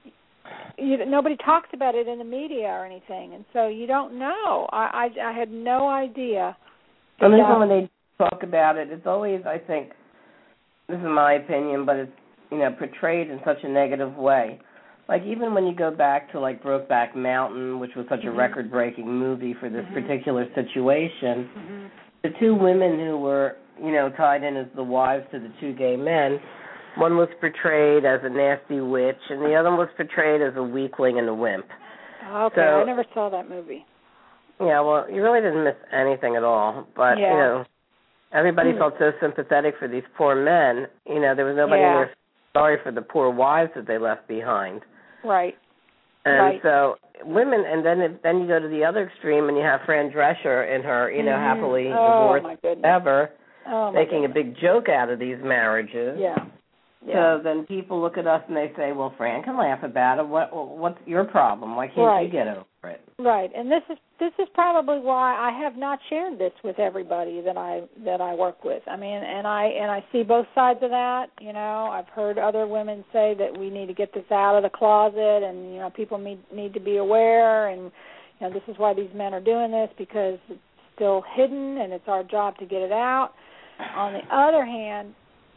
S4: you, nobody talks about it in the media or anything, and so you don't know. I I, I had no idea.
S2: And even when they talk about it, it's always, I think, this is my opinion, but it's, you know, portrayed in such a negative way. Like, even when you go back to, like, Brokeback Mountain, which was such mm-hmm. a record-breaking movie for this mm-hmm. particular situation, mm-hmm. the two women who were, you know, tied in as the wives to the two gay men, one was portrayed as a nasty witch, and the other was portrayed as a weakling and a wimp.
S4: Okay,
S2: so,
S4: I never saw that movie.
S2: Yeah, well, you really didn't miss anything at all. But,
S4: yeah.
S2: you know, everybody mm. felt so sympathetic for these poor men. You know, there was nobody
S4: yeah.
S2: in there sorry for the poor wives that they left behind.
S4: Right.
S2: And
S4: right.
S2: so women, and then then you go to the other extreme, and you have Fran Drescher and her, you know,
S4: mm-hmm.
S2: happily
S4: oh,
S2: divorced ever,
S4: oh,
S2: making
S4: goodness.
S2: a big joke out of these marriages.
S4: Yeah. Yeah.
S2: So then people look at us and they say, "Well, Fran can laugh about it. What what's your problem? Why can't
S4: right.
S2: you get over it?"
S4: Right. And this is this is probably why I have not shared this with everybody that I that I work with. I mean, and I and I see both sides of that. You know, I've heard other women say that we need to get this out of the closet, and you know, people need need to be aware, and you know, this is why these men are doing this, because it's still hidden, and it's our job to get it out. On the other hand,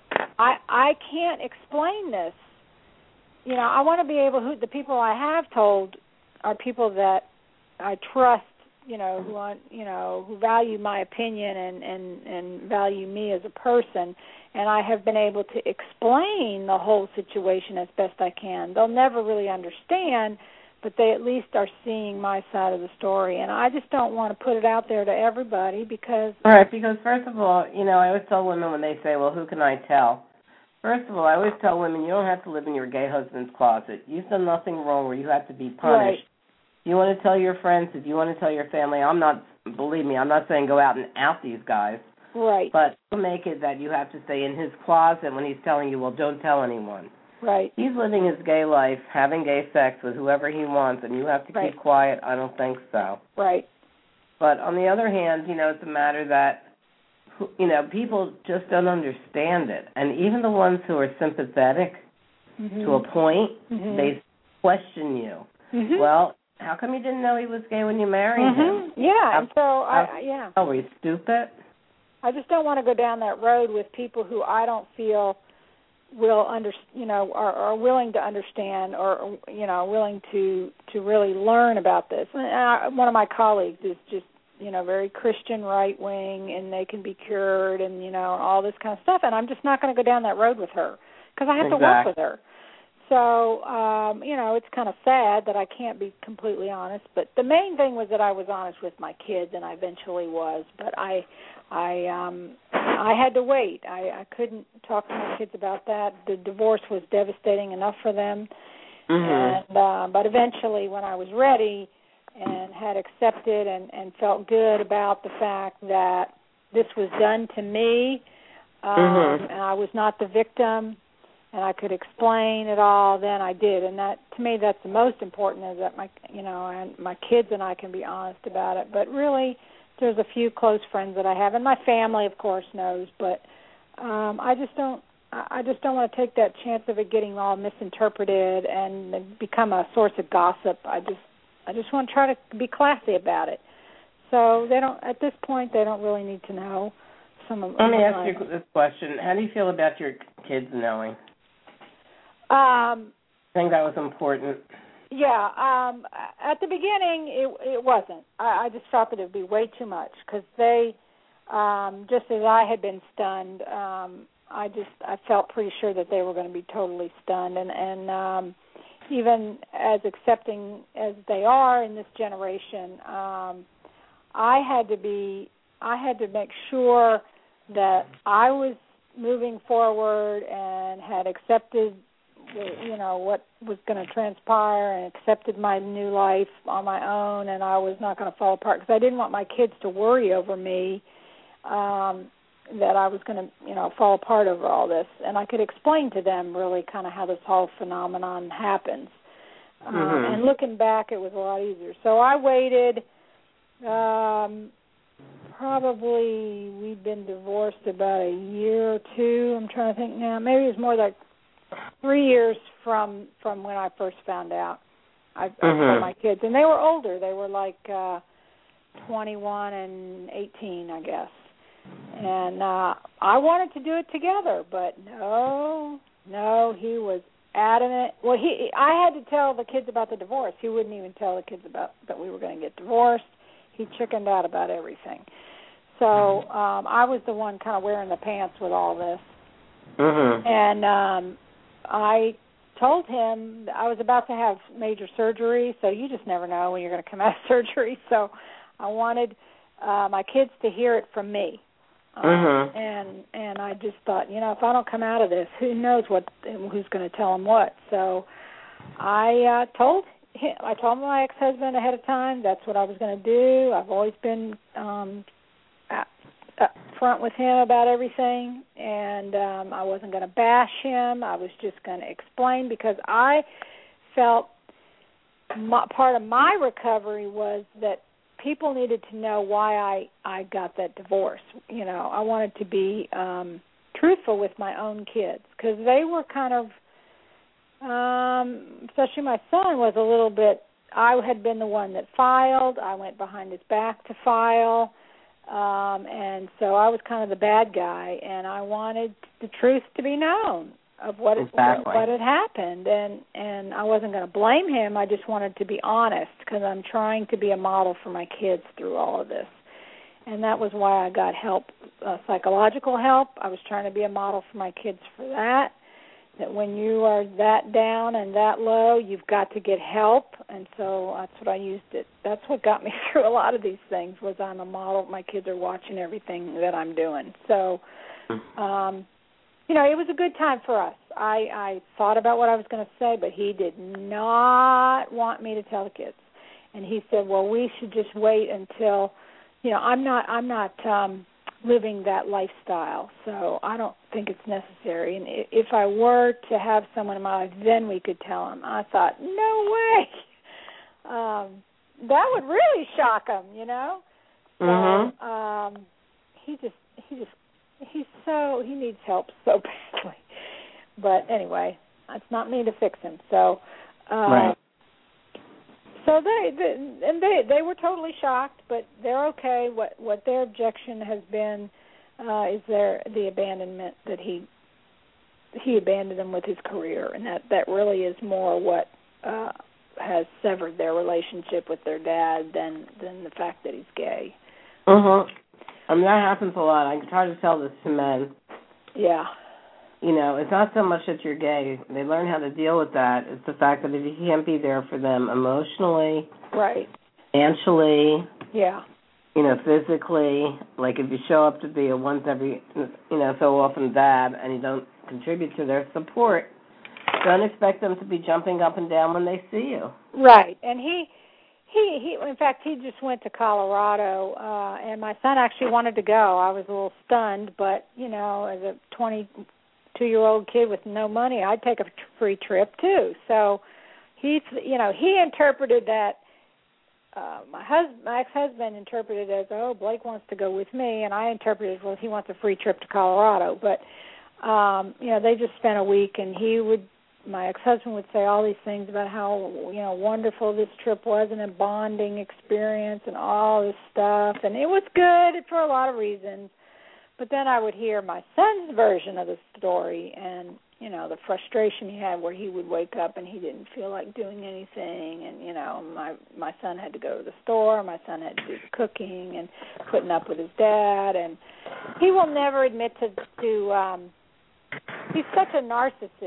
S4: I I can't explain this. You know, I want to be able to, the people I have told are people that I trust, you know, who want, you know, who value my opinion and, and, and value me as a person, and I have been able to explain the whole situation as best I can. They'll never really understand, but they at least are seeing my side of the story, and I just don't want to put it out there to everybody because...
S2: All right, because first of all, you know, I always tell women when they say, well, who can I tell? First of all, I always tell women you don't have to live in your gay husband's closet. You've done nothing wrong where you have to be punished.
S4: Right.
S2: If you want to tell your friends, if you want to tell your family, I'm not, believe me, I'm not saying go out and out these guys.
S4: Right.
S2: But don't make it that you have to stay in his closet when he's telling you, well, don't tell anyone.
S4: Right.
S2: He's living his gay life, having gay sex with whoever he wants, and you have to
S4: right.
S2: keep quiet. I don't think so.
S4: Right.
S2: But on the other hand, you know, it's a matter that, you know, people just don't understand it. And even the ones who are sympathetic mm-hmm. to a point, mm-hmm. they question you. Mm-hmm. Well, how come you didn't know he was gay when you married
S4: mm-hmm.
S2: him?
S4: Yeah,
S2: how,
S4: and so, I, yeah.
S2: Oh, were you stupid?
S4: I just don't want to go down that road with people who I don't feel will under, you know, are, are willing to understand or, you know, willing to, to really learn about this. And I, one of my colleagues is just, you know, very Christian right wing, and they can be cured, and you know, all this kind of stuff. And I'm just not going to go down that road with her because I have
S2: exactly.
S4: to work with her. So, um, you know, it's kind of sad that I can't be completely honest. But the main thing was that I was honest with my kids, and I eventually was. But I, I, um, I had to wait. I, I couldn't talk to my kids about that. The divorce was devastating enough for them.
S2: Mm-hmm.
S4: And uh, but eventually, when I was ready and had accepted and, and felt good about the fact that this was done to me, um, mm-hmm. and I was not the victim, and I could explain it all, then I did. And that, to me, that's the most important, is that my, you know, and my kids and I can be honest about it. But really, there's a few close friends that I have, and my family, of course, knows. But um, I just don't, I just don't want to take that chance of it getting all misinterpreted and become a source of gossip. I just, I just want to try to be classy about it. So they don't, at this point, they don't really need to know. Some of.
S2: Let me ask you this question: how do you feel about your kids knowing?
S4: Um,
S2: I think that was important.
S4: Yeah, um, at the beginning, it, it wasn't. I, I just felt that it would be way too much because they, um, just as I had been stunned, um, I just I felt pretty sure that they were going to be totally stunned, and and um, even as accepting as they are in this generation, um, I had to be, I had to make sure that I was moving forward and had accepted, you know, what was going to transpire and accepted my new life on my own, and I was not going to fall apart because I didn't want my kids to worry over me, um, that I was going to, you know, fall apart over all this. And I could explain to them really kind of how this whole phenomenon happens. Um,
S2: mm-hmm.
S4: And looking back, it was a lot easier. So I waited, um, probably we'd been divorced about a year or two. I'm trying to think now. Maybe it was more like three years from from when I first found out. I,
S2: mm-hmm.
S4: I told my kids, and they were older. They were like uh, twenty-one and eighteen, I guess. And uh, I wanted to do it together, but no, no, he was adamant. Well, he, I had to tell the kids about the divorce. He wouldn't even tell the kids about that we were going to get divorced. He chickened out about everything. So um, I was the one kind of wearing the pants with all this.
S2: Mm-hmm.
S4: And um, I told him I was about to have major surgery, so you just never know when you're going to come out of surgery. So I wanted uh, my kids to hear it from me. Um,
S2: mm-hmm.
S4: And and I just thought, you know, if I don't come out of this, who knows what, who's going to tell them what. So I uh, told him, I told my ex-husband ahead of time that's what I was going to do. I've always been um, up front with him about everything, and um, I wasn't going to bash him. I was just going to explain because I felt my, part of my recovery was that people needed to know why I, I got that divorce. You know, I wanted to be um, truthful with my own kids because they were kind of, um, especially my son was a little bit, I had been the one that filed. I went behind his back to file, um, and so I was kind of the bad guy, and I wanted the truth to be known of what,
S2: exactly.
S4: what, what had happened, and, and I wasn't going to blame him. I just wanted to be honest because I'm trying to be a model for my kids through all of this, and that was why I got help, uh, psychological help. I was trying to be a model for my kids for that, that when you are that down and that low, you've got to get help, and so that's what I used it. That's what got me through a lot of these things was I'm a model. My kids are watching everything that I'm doing. So, um, you know, it was a good time for us. I, I thought about what I was going to say, but he did not want me to tell the kids. And he said, well, we should just wait until, you know, I'm not I'm not um, living that lifestyle, so I don't think it's necessary. And if I were to have someone in my life, then we could tell him. I thought, no way. Um, that would really shock him, you know?
S2: Mm-hmm.
S4: So, um, he just, he just, he's so, he needs help so badly. But anyway, it's not me to fix him. So, uh,
S2: right.
S4: So they, they and they they were totally shocked, but they're okay. What what their objection has been uh, is their the abandonment that he he abandoned them with his career, and that, that really is more what uh, has severed their relationship with their dad than than the fact that he's gay.
S2: Mhm. I mean, that happens a lot. I try to tell this to men.
S4: Yeah.
S2: You know, it's not so much that you're gay. They learn how to deal with that. It's the fact that if you can't be there for them emotionally,
S4: right,
S2: financially,
S4: yeah,
S2: you know, physically, like if you show up to be a once every, you know, so often dad and you don't contribute to their support, don't expect them to be jumping up and down when they see you.
S4: Right, and he, he, he. In fact, he just went to Colorado, uh, and my son actually wanted to go. I was a little stunned, but you know, as a twenty-two-year-old kid with no money, I'd take a free trip too. So he, you know, he interpreted that. Uh, my husband, my ex-husband interpreted it as, oh, Blake wants to go with me, and I interpreted, well, he wants a free trip to Colorado. But um, you know, they just spent a week, and he would. My ex-husband would say all these things about how, you know, wonderful this trip was and a bonding experience and all this stuff. And it was good for a lot of reasons. But then I would hear my son's version of the story and, you know, the frustration he had where he would wake up and he didn't feel like doing anything. And, you know, my, my son had to go to the store. My son had to do the cooking and putting up with his dad. And he will never admit to, to um, he's such a narcissist.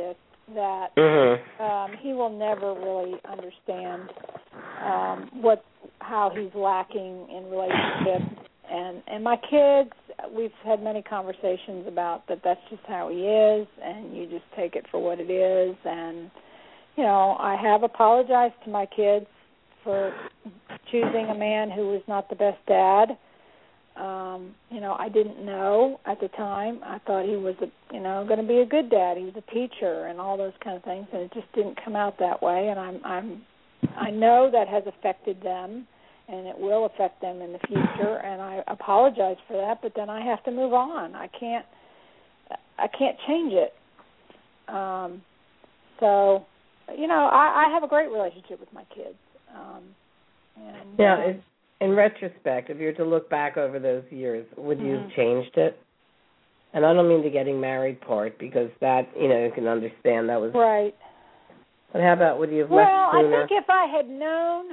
S4: that
S2: Mm-hmm.
S4: um, he will never really understand um, what how he's lacking in relationships. And and my kids, we've had many conversations about that. That's just how he is, and you just take it for what it is. And you know, I have apologized to my kids for choosing a man who was not the best dad. Um, you know, I didn't know at the time. I thought he was, a, you know, going to be a good dad. He was a teacher and all those kind of things, and it just didn't come out that way. And I'm, I'm, I know that has affected them, and it will affect them in the future. And I apologize for that, but then I have to move on. I can't, I can't change it. Um, so, you know, I, I have a great relationship with my kids. Um, and,
S2: yeah,
S4: um,
S2: it's, in retrospect, if you were to look back over those years, would you
S4: mm-hmm.
S2: have changed it? And I don't mean the getting married part, because that, you know, you can understand that was...
S4: Right.
S2: But how about, would you have
S4: well,
S2: left sooner?
S4: Well, I think if I had known,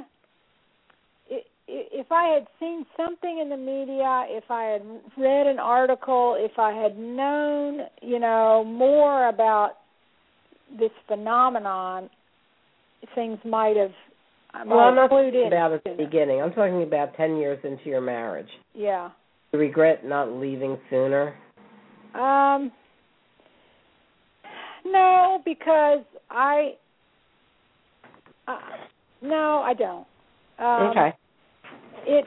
S4: if I had seen something in the media, if I had read an article, if I had known, you know, more about this phenomenon, things might have...
S2: Well, I'm not
S4: talking
S2: talking about at the beginning. I'm talking about ten years into your marriage.
S4: Yeah.
S2: Do you regret not leaving sooner?
S4: Um, no, because I, uh, no, I don't. Um,
S2: okay.
S4: It,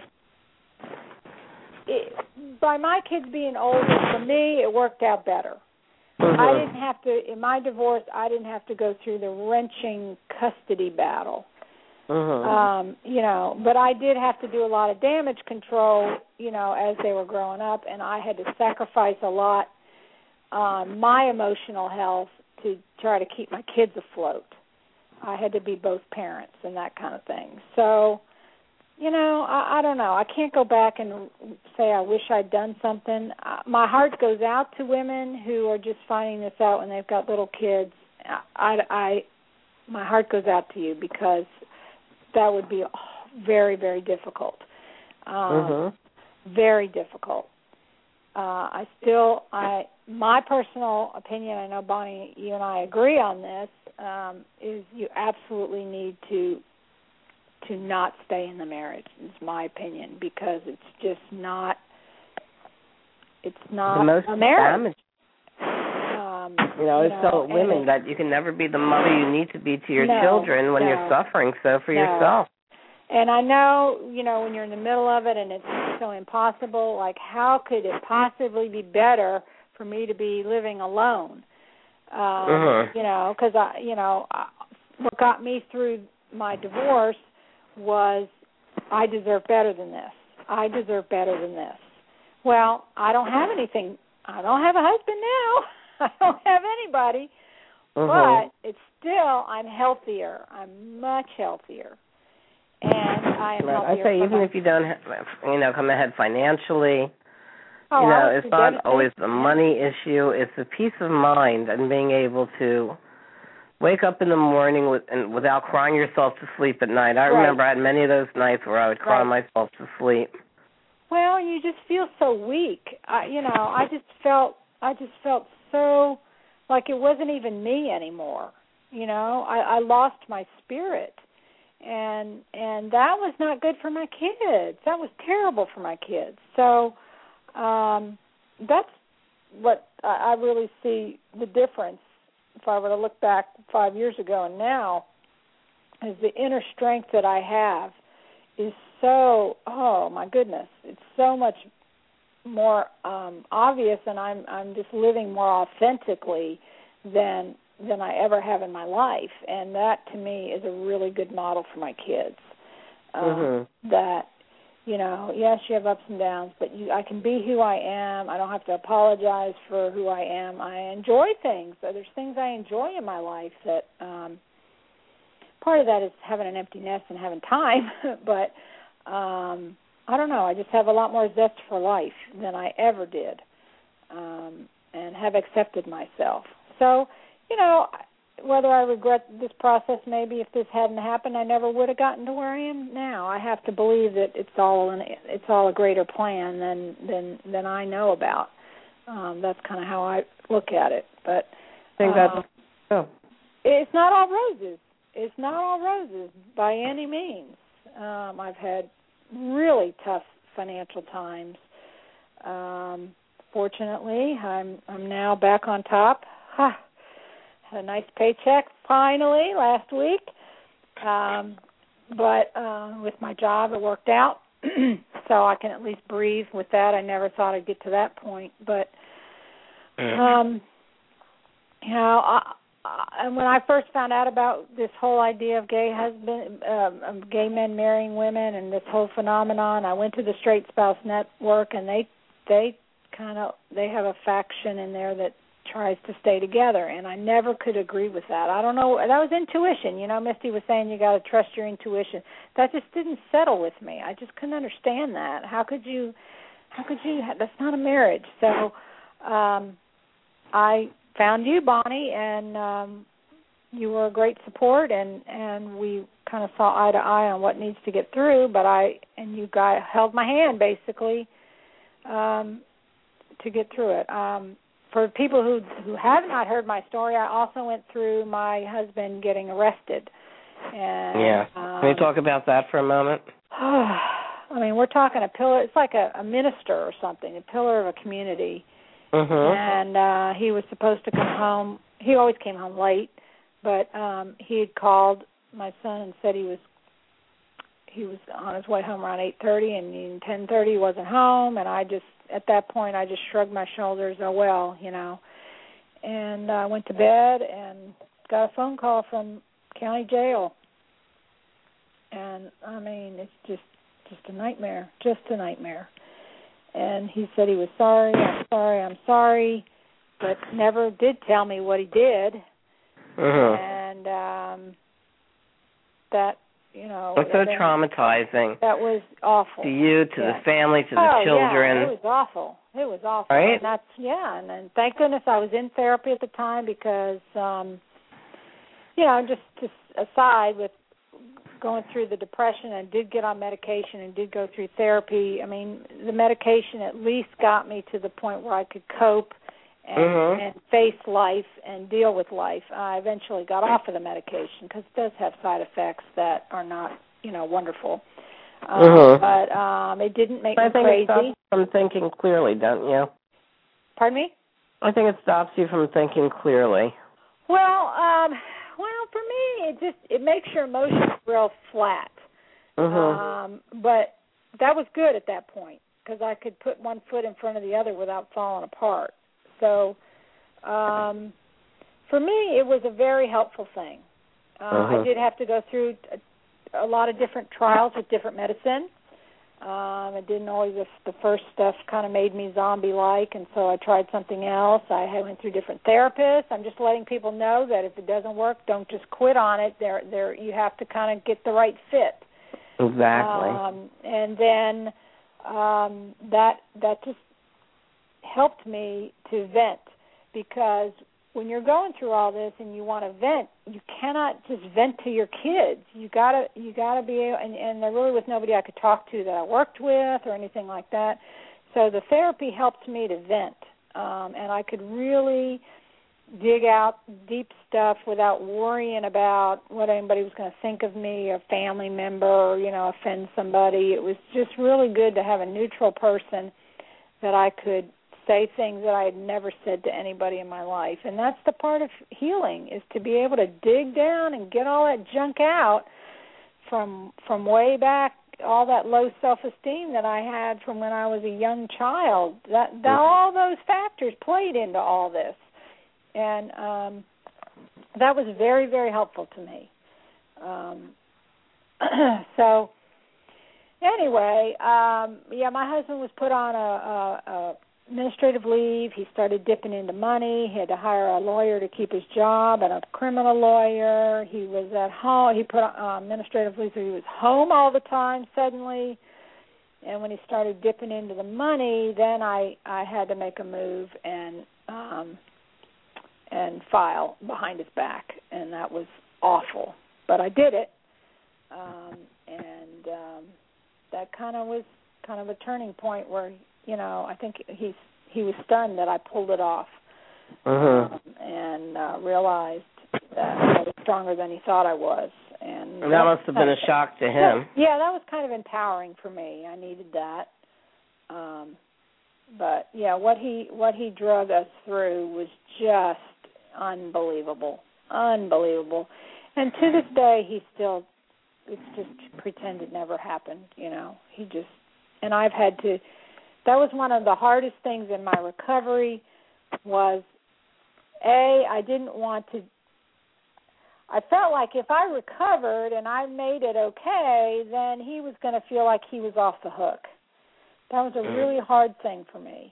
S4: it, by my kids being older, for me, it worked out better.
S2: Mm-hmm.
S4: I didn't have to, in my divorce, I didn't have to go through the wrenching custody battle.
S2: Mm-hmm.
S4: Um, you know, but I did have to do a lot of damage control, you know, as they were growing up, and I had to sacrifice a lot on my emotional health to try to keep my kids afloat. I had to be both parents and that kind of thing. So, you know, I, I don't know. I can't go back and say I wish I'd done something. Uh, my heart goes out to women who are just finding this out when they've got little kids. I, I, my heart goes out to you, because that would be very, very difficult. Um,
S2: mm-hmm.
S4: Very difficult. Uh, I still, I my personal opinion, I know, Bonnie, you and I agree on this, um, is you absolutely need to to not stay in the marriage, is my opinion, because it's just not, it's not
S2: the most
S4: a marriage.
S2: damage. Um, you know,
S4: you
S2: it's
S4: know,
S2: so women it, that you can never be the mother you need to be to your
S4: no,
S2: children when
S4: no,
S2: you're suffering so for
S4: no.
S2: yourself.
S4: And I know, you know, when you're in the middle of it and it's so impossible, like how could it possibly be better for me to be living alone? Um,
S2: mm-hmm.
S4: You know, because, I, you know, I, what got me through my divorce was I deserve better than this. I deserve better than this. Well, I don't have anything. I don't have a husband now. I don't have anybody,
S2: mm-hmm.
S4: but it's still, I'm healthier. I'm much healthier, and I am
S2: right.
S4: healthier.
S2: I say even
S4: my,
S2: if you don't, have, you know, come ahead financially,
S4: oh,
S2: you know, it's not always the
S4: yeah.
S2: money issue. It's the peace of mind and being able to wake up in the morning with, and without crying yourself to sleep at night. I
S4: right.
S2: remember I had many of those nights where I would cry
S4: right.
S2: myself to sleep.
S4: Well, you just feel so weak. I, you know, I just felt, I just felt so like it wasn't even me anymore. You know, I, I lost my spirit, and and that was not good for my kids. That was terrible for my kids. So um, that's what I, I really see the difference. If I were to look back five years ago and now, is the inner strength that I have is so, oh my goodness, it's so much more um, obvious, and I'm I'm just living more authentically than than I ever have in my life, and that to me is a really good model for my kids. Um,
S2: mm-hmm.
S4: That, you know, yes, you have ups and downs, but you, I can be who I am. I don't have to apologize for who I am. I enjoy things. There's things I enjoy in my life that um, part of that is having an empty nest and having time, but um, I don't know. I just have a lot more zest for life than I ever did, um, and have accepted myself. So, you know, whether I regret this process, maybe if this hadn't happened, I never would have gotten to where I am now. I have to believe that it's all an, it's all a greater plan than than than I know about. Um, that's kind of how I look at it. But
S2: I think
S4: uh,
S2: that's oh.
S4: not all roses. It's not all roses by any means. Um, I've had really tough financial times. Um, fortunately, I'm I'm now back on top. Huh. Had a nice paycheck finally last week. Um, but uh, with my job, it worked out, so I can at least breathe with that. I never thought I'd get to that point, but um, you know, I, I, when I first found out about this whole idea of gay husband, uh, of gay men marrying women, and this whole phenomenon, I went to the Straight Spouse Network, and they they kind of they have a faction in there that tries to stay together, and I never could agree with that. I don't know. That was intuition. You know, Misty was saying you got to trust your intuition. That just didn't settle with me. I just couldn't understand that. How could you? How could you? That's not a marriage. So, um, I found you, Bonnie, and um, you were a great support, and, and we kind of saw eye to eye on what needs to get through. But I and you guys held my hand basically um, to get through it. Um, For people who who have not heard my story, I also went through my husband getting arrested. And,
S2: yeah.
S4: Um,
S2: Can we talk about that for a moment?
S4: I mean, we're talking a pillar. It's like a, a minister or something, a pillar of a community.
S2: Mm-hmm.
S4: And uh, he was supposed to come home. He always came home late, but um, he had called my son and said he was he was on his way home around eight thirty, and in ten thirty he wasn't home, and I just at that point, I just shrugged my shoulders, oh, well, you know, and I uh, went to bed and got a phone call from county jail. And, I mean, it's just, just a nightmare, just a nightmare. And he said he was sorry, I'm sorry, I'm sorry, but never did tell me what he did.
S2: Mm-hmm.
S4: And um, that, you know.
S2: It's so
S4: then,
S2: traumatizing.
S4: That was awful.
S2: To you, to
S4: yeah.
S2: the family, to the
S4: oh,
S2: children.
S4: Yeah, it was awful. It was awful.
S2: Right?
S4: And that's, yeah, and, and thank goodness I was in therapy at the time because, um, you know, just, just aside with going through the depression, I did get on medication and did go through therapy. I mean, the medication at least got me to the point where I could cope and,
S2: mm-hmm.
S4: and face life and deal with life. I eventually got off of the medication because it does have side effects that are not, you know, wonderful. Um,
S2: mm-hmm.
S4: But um, it didn't make
S2: I
S4: me
S2: think
S4: crazy.
S2: it stops you from thinking clearly, don't you?
S4: Pardon me?
S2: I think it stops you from thinking clearly.
S4: Well, um, well, for me, it just it makes your emotions real flat.
S2: Mm-hmm.
S4: Um, but that was good at that point because I could put one foot in front of the other without falling apart. So, um, for me, it was a very helpful thing. Uh,
S2: mm-hmm.
S4: I did have to go through a, a lot of different trials with different medicine. Um, it didn't always, the first stuff kind of made me zombie-like, and so I tried something else. I went through different therapists. I'm just letting people know that if it doesn't work, don't just quit on it. There, there, you have to kind of get the right fit.
S2: Exactly.
S4: Um, and then um, that that just helped me to vent, because when you're going through all this and you want to vent, you cannot just vent to your kids. You gotta you gotta be able, and, and there really was nobody I could talk to that I worked with or anything like that. So the therapy helped me to vent, um, and I could really dig out deep stuff without worrying about what anybody was going to think of me, a family member, or, you know, offend somebody. It was just really good to have a neutral person that I could say things that I had never said to anybody in my life. And that's the part of healing, is to be able to dig down and get all that junk out from from way back, all that low self-esteem that I had from when I was a young child. That, that all those factors played into all this. And um, that was very, very helpful to me. Um, so anyway, um, yeah, my husband was put on a, a, a administrative leave. He started dipping into money. He had to hire a lawyer to keep his job and a criminal lawyer. He was at home. He put on uh, administrative leave, so he was home all the time suddenly. And when he started dipping into the money, then I, I had to make a move and um, and file behind his back, and that was awful. But I did it, um, and um, that kind of was kind of a turning point where, you know, I think he's he was stunned that I pulled it off,
S2: mm-hmm.
S4: um, and uh, realized that I was stronger than he thought I was. And,
S2: and that must have been a shock to him.
S4: Yeah, that was kind of empowering for me. I needed that. Um, but yeah, what he what he drug us through was just unbelievable, unbelievable. And to this day, he still it's just pretend it never happened. You know, he just and I've had to. That was one of the hardest things in my recovery. Was A, I didn't want to. I felt like if I recovered and I made it okay, then he was going to feel like he was off the hook. That was a really hard thing for me.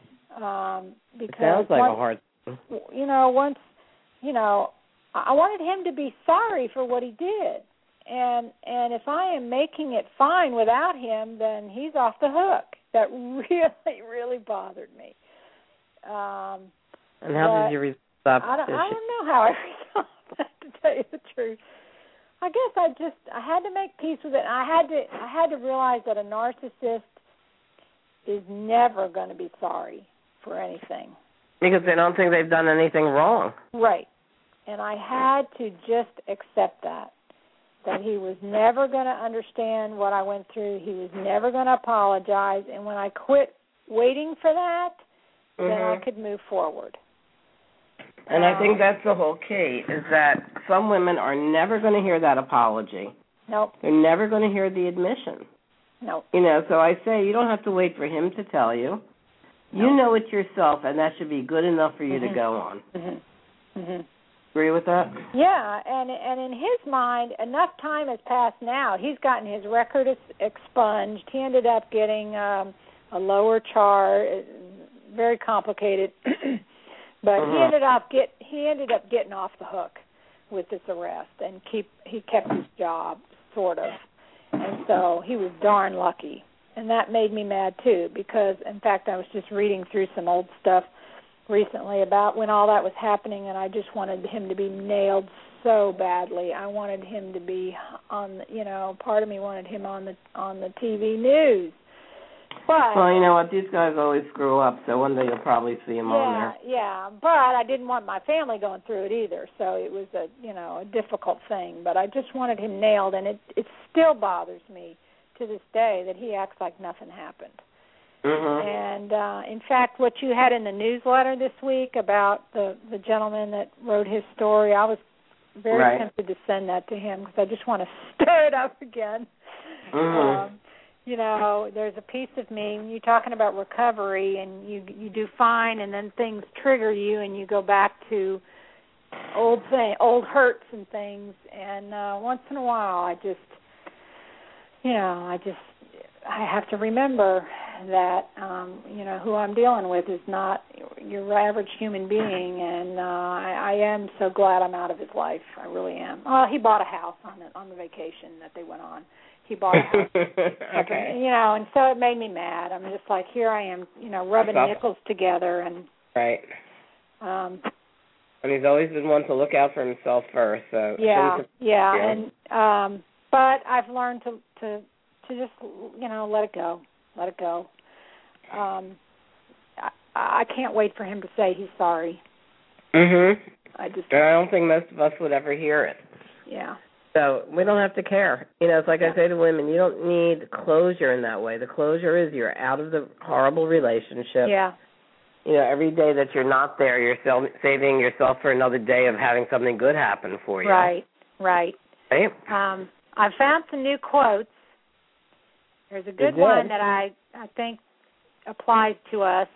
S4: Um, because
S2: it sounds like
S4: once,
S2: a hard thing.
S4: You know, once, you know, I wanted him to be sorry for what he did. And and if I am making it fine without him, then he's off the hook. That really, really bothered me. Um,
S2: and how did you resolve that?
S4: I don't, I don't know how I resolved that, to tell you the truth. I guess I just I had to make peace with it. I had to I had to realize that a narcissist is never going to be sorry for anything.
S2: Because they don't think they've done anything wrong.
S4: Right. And I had to just accept that, that he was never going to understand what I went through. He was never going to apologize. And when I quit waiting for that, mm-hmm. then I could move forward.
S2: And um, I think that's the whole key, is that some women are never going to hear that apology.
S4: Nope.
S2: They're never going to hear the admission.
S4: Nope.
S2: You know, so I say you don't have to wait for him to tell you. You nope. know it yourself, and that should be good enough for you mm-hmm. to go on.
S4: Mm-hmm. Mm-hmm.
S2: Agree with that?
S4: Yeah, and and in his mind, enough time has passed now. He's gotten his record expunged. He ended up getting um, a lower charge, very complicated, but uh-huh. he ended up get he ended up getting off the hook with this arrest, and keep he kept his job, sort of. And so he was darn lucky. And that made me mad, too, because, in fact, I was just reading through some old stuff recently about when all that was happening, and I just wanted him to be nailed so badly. I wanted him to be on, the, you know, part of me wanted him on the on the T V news. But,
S2: well, you know what, these guys always screw up, so one day you'll probably see him
S4: yeah,
S2: on there.
S4: Yeah, but I didn't want my family going through it either, so it was a, you know, a difficult thing. But I just wanted him nailed, and it, it still bothers me to this day that he acts like nothing happened.
S2: Mm-hmm.
S4: And, uh, in fact, what you had in the newsletter this week about the, the gentleman that wrote his story, I was very
S2: right.
S4: tempted to send that to him because I just want to stir it up again.
S2: Mm-hmm.
S4: Um, you know, there's a piece of me, when you're talking about recovery and you you do fine and then things trigger you and you go back to old thing, old hurts and things. And uh, once in a while I just, you know, I just, I have to remember that, um, you know, who I'm dealing with is not your average human being, and uh, I, I am so glad I'm out of his life. I really am. Oh, he bought a house on the, on the vacation that they went on. He bought a house.
S2: Okay.
S4: You know, and so it made me mad. I'm just like, here I am, you know, rubbing
S2: Stop.
S4: nickels together. and
S2: Right.
S4: Um,
S2: and he's always been one to look out for himself first. So
S4: yeah,
S2: to,
S4: yeah,
S2: yeah.
S4: and um, but I've learned to, to to just, you know, let it go, let it go. Um, I, I can't wait for him to say he's sorry.
S2: Mhm.
S4: I just.
S2: And I don't think most of us would ever hear it.
S4: Yeah.
S2: So we don't have to care. You know, it's like
S4: yeah.
S2: I say to women, you don't need closure in that way. The closure is you're out of the horrible relationship.
S4: Yeah.
S2: You know, every day that you're not there, you're self- saving yourself for another day of having something good happen for you.
S4: Right, right.
S2: Right?
S4: Um, I found some new quotes. There's a good
S2: you
S4: one
S2: did.
S4: that I, I think applies to us.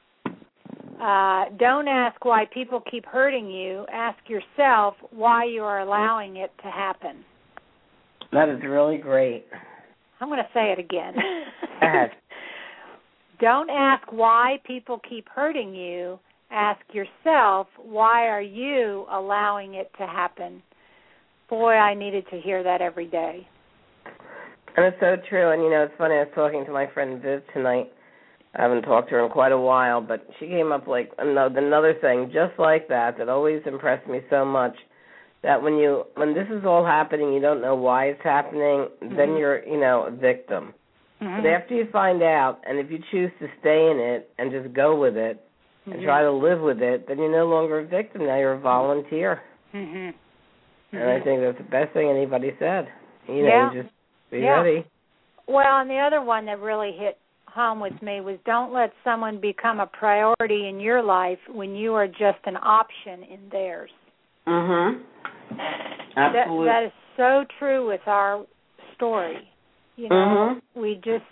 S4: Uh, don't ask why people keep hurting you. Ask yourself why you are allowing it to happen.
S2: That is really great.
S4: I'm going to say it again.
S2: Go ahead.
S4: Don't ask why people keep hurting you. Ask yourself, why are you allowing it to happen? Boy, I needed to hear that every day.
S2: And it's so true. And, you know, it's funny, I was talking to my friend Viv tonight. I haven't talked to her in quite a while, but she came up like another thing just like that that always impressed me so much, that when you when this is all happening, you don't know why it's happening, mm-hmm. then you're, you know, a victim. Mm-hmm. But after you find out, and if you choose to stay in it and just go with it and mm-hmm. try to live with it, then you're no longer a victim. Now you're a volunteer.
S4: Mm-hmm.
S2: And I think that's the best thing anybody said. You know,
S4: yeah.
S2: just be
S4: yeah.
S2: ready.
S4: Well, and the other one that really hit home with me was don't let someone become a priority in your life when you are just an option in theirs.
S2: Mhm. Absolutely.
S4: That, that is so true with our story. You know,
S2: mm-hmm.
S4: we just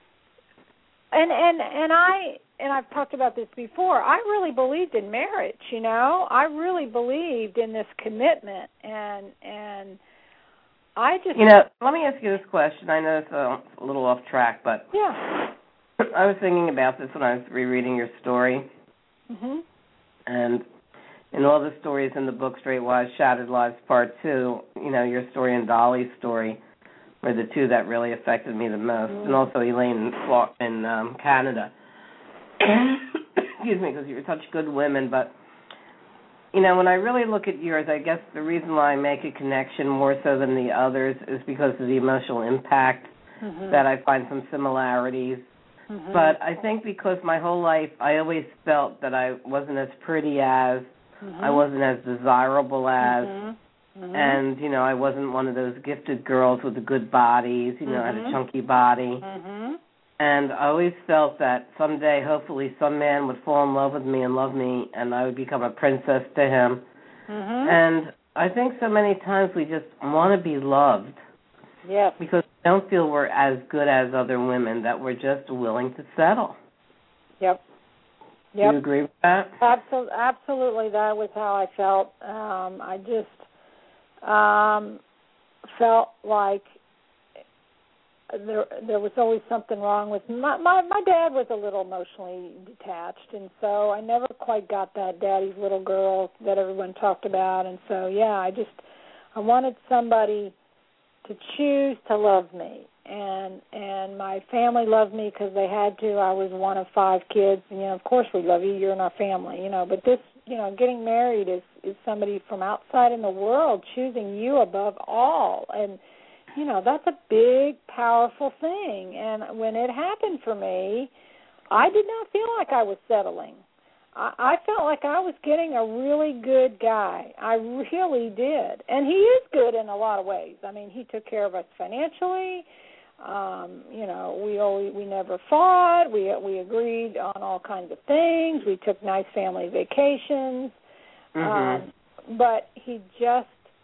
S4: and and and I and I've talked about this before. I really believed in marriage. You know, I really believed in this commitment, and and I just
S2: you know. Let me ask you this question. I know it's a, a little off track, but
S4: yeah,
S2: I was thinking about this when I was rereading your story,
S4: mhm,
S2: and in all the stories in the book, Straight Wives, Shattered Lives Part Two, you know, your story and Dolly's story were the two that really affected me the most, mm-hmm. and also Elaine in um, Canada. Excuse me, because you were such good women. But, you know, when I really look at yours, I guess the reason why I make a connection more so than the others is because of the emotional impact mm-hmm. that I find some similarities. Mm-hmm. But I think because my whole life I always felt that I wasn't as pretty as, mm-hmm. I wasn't as desirable as, mm-hmm. Mm-hmm. and, you know, I wasn't one of those gifted girls with the good bodies, you know, mm-hmm. had a chunky body.
S4: Mm-hmm.
S2: And I always felt that someday, hopefully, some man would fall in love with me and love me, and I would become a princess to him.
S4: Mm-hmm.
S2: And I think so many times we just want to be loved.
S4: Yes.
S2: Because we don't feel we're as good as other women, that we're just willing to settle.
S4: Yep. Yep.
S2: Do you agree with that?
S4: Absolutely. Absolutely. That was how I felt. Um, I just um, felt like there there was always something wrong with my, my my dad was a little emotionally detached, and so I never quite got that daddy's little girl that everyone talked about. And so yeah, I just I wanted somebody to choose to love me, and and my family loved me because they had to. I was one of five kids, and, you know, of course we love you. You're in our family, you know. But this, you know, getting married is is somebody from outside in the world choosing you above all, and you know, that's a big, powerful thing. And when it happened for me, I did not feel like I was settling. I, I felt like I was getting a really good guy. I really did. And he is good in a lot of ways. I mean, he took care of us financially. Um, you know, we always, we never fought. We we agreed on all kinds of things. We took nice family vacations.
S2: Mm-hmm.
S4: Um, but he just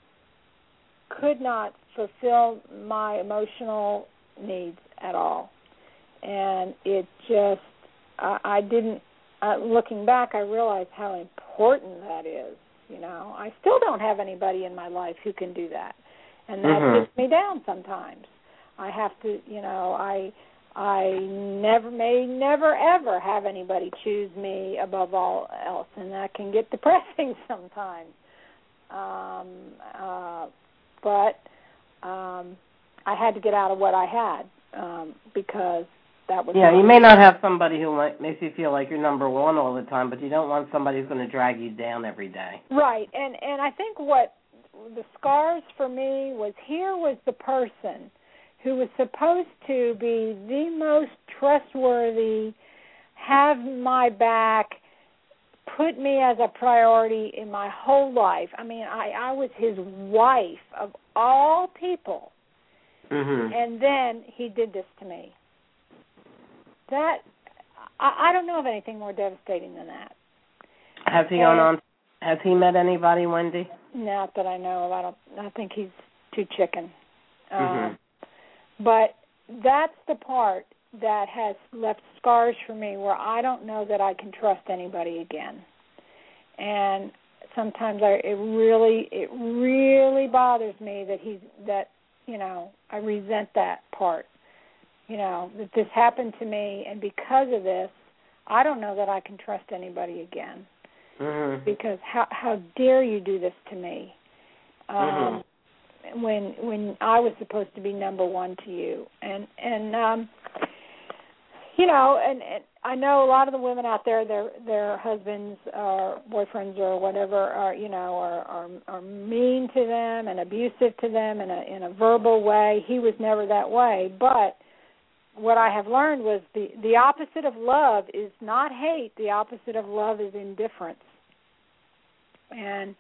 S4: could not fulfill my emotional needs at all. And it just, I, I didn't, uh, looking back, I realized how important that is. You know, I still don't have anybody in my life who can do that. And that
S2: mm-hmm.
S4: gets me down sometimes. I have to, you know, I I never, may never, ever have anybody choose me above all else. And that can get depressing sometimes. Um, uh, but Um, I had to get out of what I had um, because that was...
S2: Yeah, you may not have somebody who makes you feel like you're number one all the time, but you don't want somebody who's going to drag you down every day.
S4: Right, and, and I think what the scars for me was here was the person who was supposed to be the most trustworthy, have my back, put me as a priority in my whole life. I mean, I, I was his wife of all people.
S2: Mm-hmm.
S4: And then he did this to me. That, I, I don't know of anything more devastating than that.
S2: Has he gone on, has he met anybody, Wendy?
S4: Not that I know of. I don't, I think he's too chicken.
S2: Mm-hmm.
S4: Um, but that's the part that has left scars for me where I don't know that I can trust anybody again. And sometimes I, it really, it really bothers me that he's, that, you know, I resent that part, you know, that this happened to me, and because of this, I don't know that I can trust anybody again.
S2: Mm-hmm.
S4: Because how how dare you do this to me? Um,
S2: mm-hmm.
S4: when when I was supposed to be number one to you, and and um, you know, and, and I know a lot of the women out there, their their husbands or boyfriends or whatever are, you know, are, are are mean to them and abusive to them in a in a verbal way. He was never that way. But what I have learned was the, the opposite of love is not hate. The opposite of love is indifference. And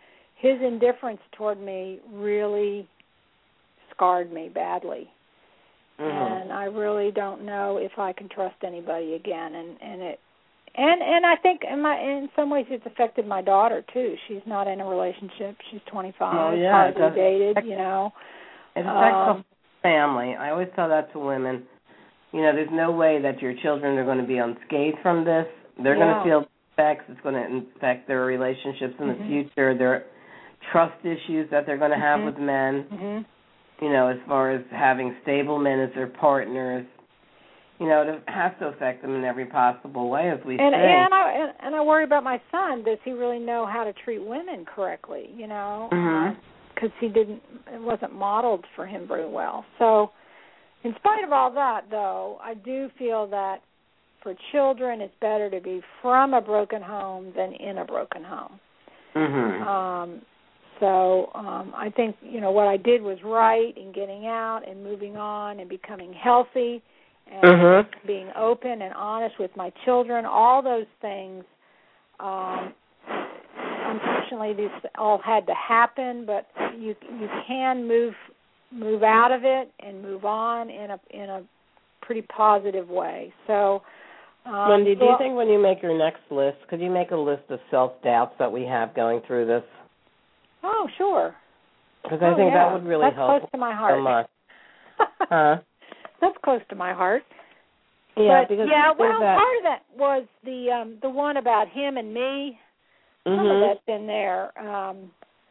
S4: his indifference toward me really scarred me badly. Mm-hmm. And I really don't know if I can trust anybody again. And, and it and and I think in my in some ways it's affected my daughter too. She's not in a relationship. She's twenty-five,
S2: oh, yeah,
S4: hardly dated, you know.
S2: It affects
S4: um,
S2: the whole family. I always tell that to women. You know, there's no way that your children are going to be unscathed from this. They're
S4: yeah.
S2: going to feel effects. It's going to affect their relationships in
S4: mm-hmm.
S2: the future, their trust issues that they're going to have
S4: mm-hmm.
S2: with men.
S4: Mm-hmm.
S2: You know, as far as having stable men as their partners, you know, it has to affect them in every possible way, as we
S4: and,
S2: say.
S4: And I, and, and I worry about my son. Does he really know how to treat women correctly, you know? Because
S2: mm-hmm.
S4: he didn't, it wasn't modeled for him very well. So in spite of all that, though, I do feel that for children it's better to be from a broken home than in a broken home.
S2: Mm-hmm.
S4: Um So um, I think, you know, what I did was right in getting out and moving on and becoming healthy and
S2: mm-hmm.
S4: being open and honest with my children. All those things, um, unfortunately, these all had to happen. But you you can move move out of it and move on in a in a pretty positive way. So, um,
S2: Wendy, do you
S4: well,
S2: think when you make your next list, could you make a list of self-doubts that we have going through this?
S4: Oh, sure.
S2: Because
S4: oh,
S2: I think
S4: yeah.
S2: that would really
S4: That's
S2: help
S4: close to my heart.
S2: so much. Huh?
S4: That's close to my heart.
S2: Yeah,
S4: but,
S2: because
S4: yeah. Well,
S2: that.
S4: part of that was the um, the one about him and me.
S2: Mm-hmm.
S4: Some of that's in there. Um,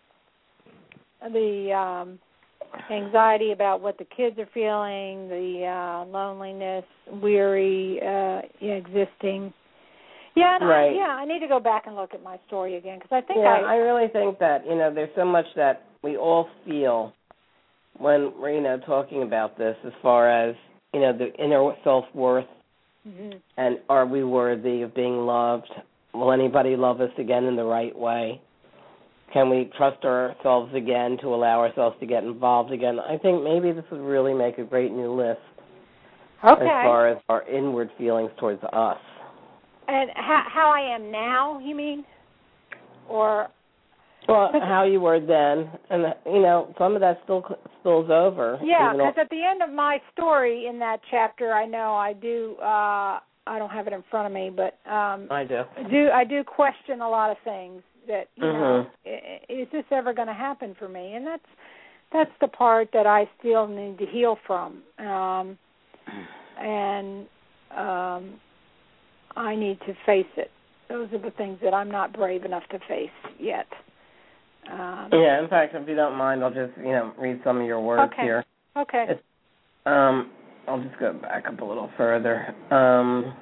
S4: the um, anxiety about what the kids are feeling, the uh, loneliness, weary, uh, existing. Yeah, and
S2: right.
S4: I, yeah. I need to go back and look at my story again because I think
S2: yeah,
S4: I.
S2: I really think that you know there's so much that we all feel when we're you know talking about this, as far as you know the inner self-worth
S4: mm-hmm.
S2: and are we worthy of being loved? Will anybody love us again in the right way? Can we trust ourselves again to allow ourselves to get involved again? I think maybe this would really make a great new list
S4: okay.
S2: as far as our inward feelings towards us.
S4: And how, how I am now, you mean? Or
S2: well, how you were then, and you know, some of that still spills over.
S4: Yeah, because at the end of my story in that chapter, I know I do. Uh, I don't have it in front of me, but um,
S2: I do.
S4: Do I do question a lot of things that you
S2: mm-hmm.
S4: know? Is this ever going to happen for me? And that's that's the part that I still need to heal from, um, and. Um, I need to face it. Those are the things that I'm not brave enough to face yet. Um,
S2: yeah, in fact, if you don't mind, I'll just, you know, read some of your words
S4: okay.
S2: here.
S4: Okay.
S2: It's, um, I'll just go back up a little further. Um,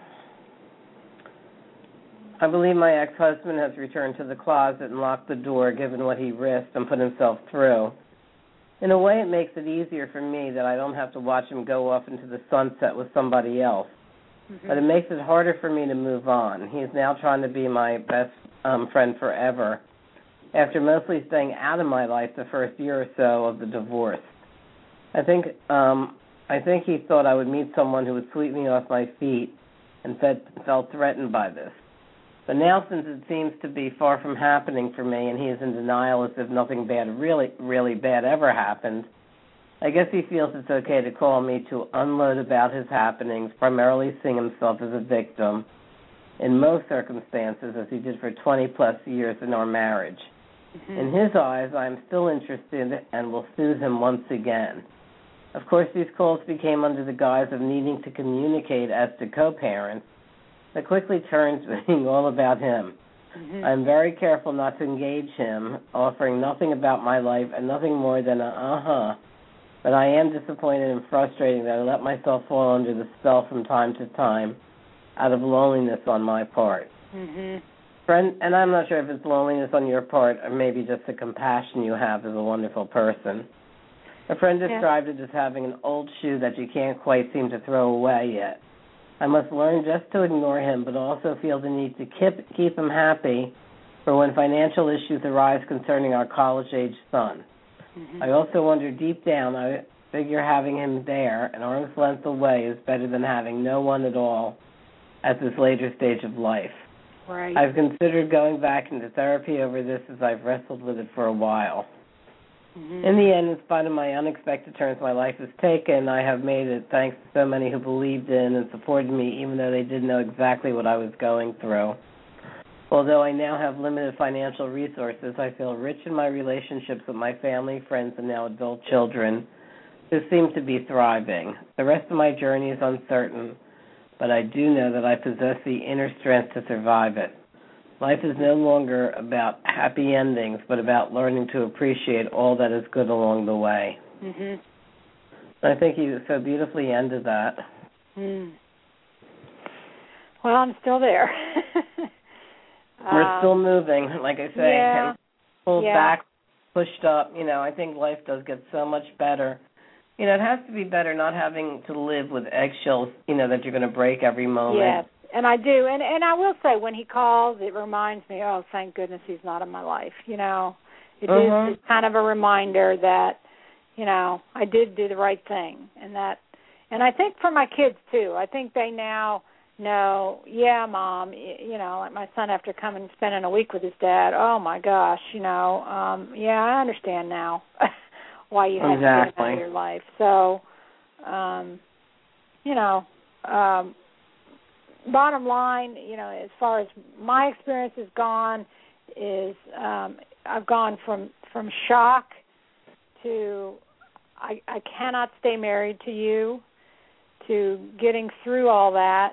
S2: I believe my ex-husband has returned to the closet and locked the door, given what he risked and put himself through. In a way, it makes it easier for me that I don't have to watch him go off into the sunset with somebody else. Mm-hmm. But it makes it harder for me to move on. He is now trying to be my best um, friend forever, after mostly staying out of my life the first year or so of the divorce. I think um, I think he thought I would meet someone who would sweep me off my feet and fed, felt threatened by this. But now, since it seems to be far from happening for me and he is in denial as if nothing bad, really, really bad ever happened, I guess he feels it's okay to call me to unload about his happenings, primarily seeing himself as a victim in most circumstances, as he did for twenty-plus years in our marriage. Mm-hmm. In his eyes, I am still interested and will soothe him once again. Of course, these calls became under the guise of needing to communicate as to co-parents, but quickly turned to being all about him. Mm-hmm. I'm very careful not to engage him, offering nothing about my life and nothing more than a uh-huh. But I am disappointed and frustrated that I let myself fall under the spell from time to time out of loneliness on my part.
S4: Mm-hmm.
S2: Friend, and I'm not sure if it's loneliness on your part or maybe just the compassion you have as a wonderful person. A friend described yeah. it as having an old shoe that you can't quite seem to throw away yet. I must learn just to ignore him, but also feel the need to keep, keep him happy for when financial issues arise concerning our college-age son. Mm-hmm. I also wonder deep down, I figure having him there, an arm's length away, is better than having no one at all at this later stage of life.
S4: Right.
S2: I've considered going back into therapy over this as I've wrestled with it for a while.
S4: Mm-hmm.
S2: In the end, in spite of my unexpected turns my life has taken, I have made it thanks to so many who believed in and supported me, even though they didn't know exactly what I was going through. Although I now have limited financial resources, I feel rich in my relationships with my family, friends, and now adult children, who seem to be thriving. The rest of my journey is uncertain, but I do know that I possess the inner strength to survive it. Life is no longer about happy endings, but about learning to appreciate all that is good along the way.
S4: Mhm.
S2: I think you so beautifully ended that.
S4: Mm. Well, I'm still there.
S2: We're
S4: um,
S2: still moving, like I say,
S4: yeah,
S2: and pulled
S4: yeah.
S2: back, pushed up. You know, I think life does get so much better. You know, it has to be better not having to live with eggshells, you know, that you're going to break every moment.
S4: Yes, and I do. And and I will say, when he calls, it reminds me, oh, thank goodness he's not in my life. You know, it
S2: Mm-hmm.
S4: is it's kind of a reminder that, you know, I did do the right thing. And that, and I think for my kids, too, I think they now know, yeah, Mom, you know, like my son after coming and spending a week with his dad, oh, my gosh, you know, um, yeah, I understand now why you had
S2: Exactly.
S4: to get him out of your life. So, um, you know, um, bottom line, you know, as far as my experience has gone, is um, I've gone from, from shock to I, I cannot stay married to you, to getting through all that,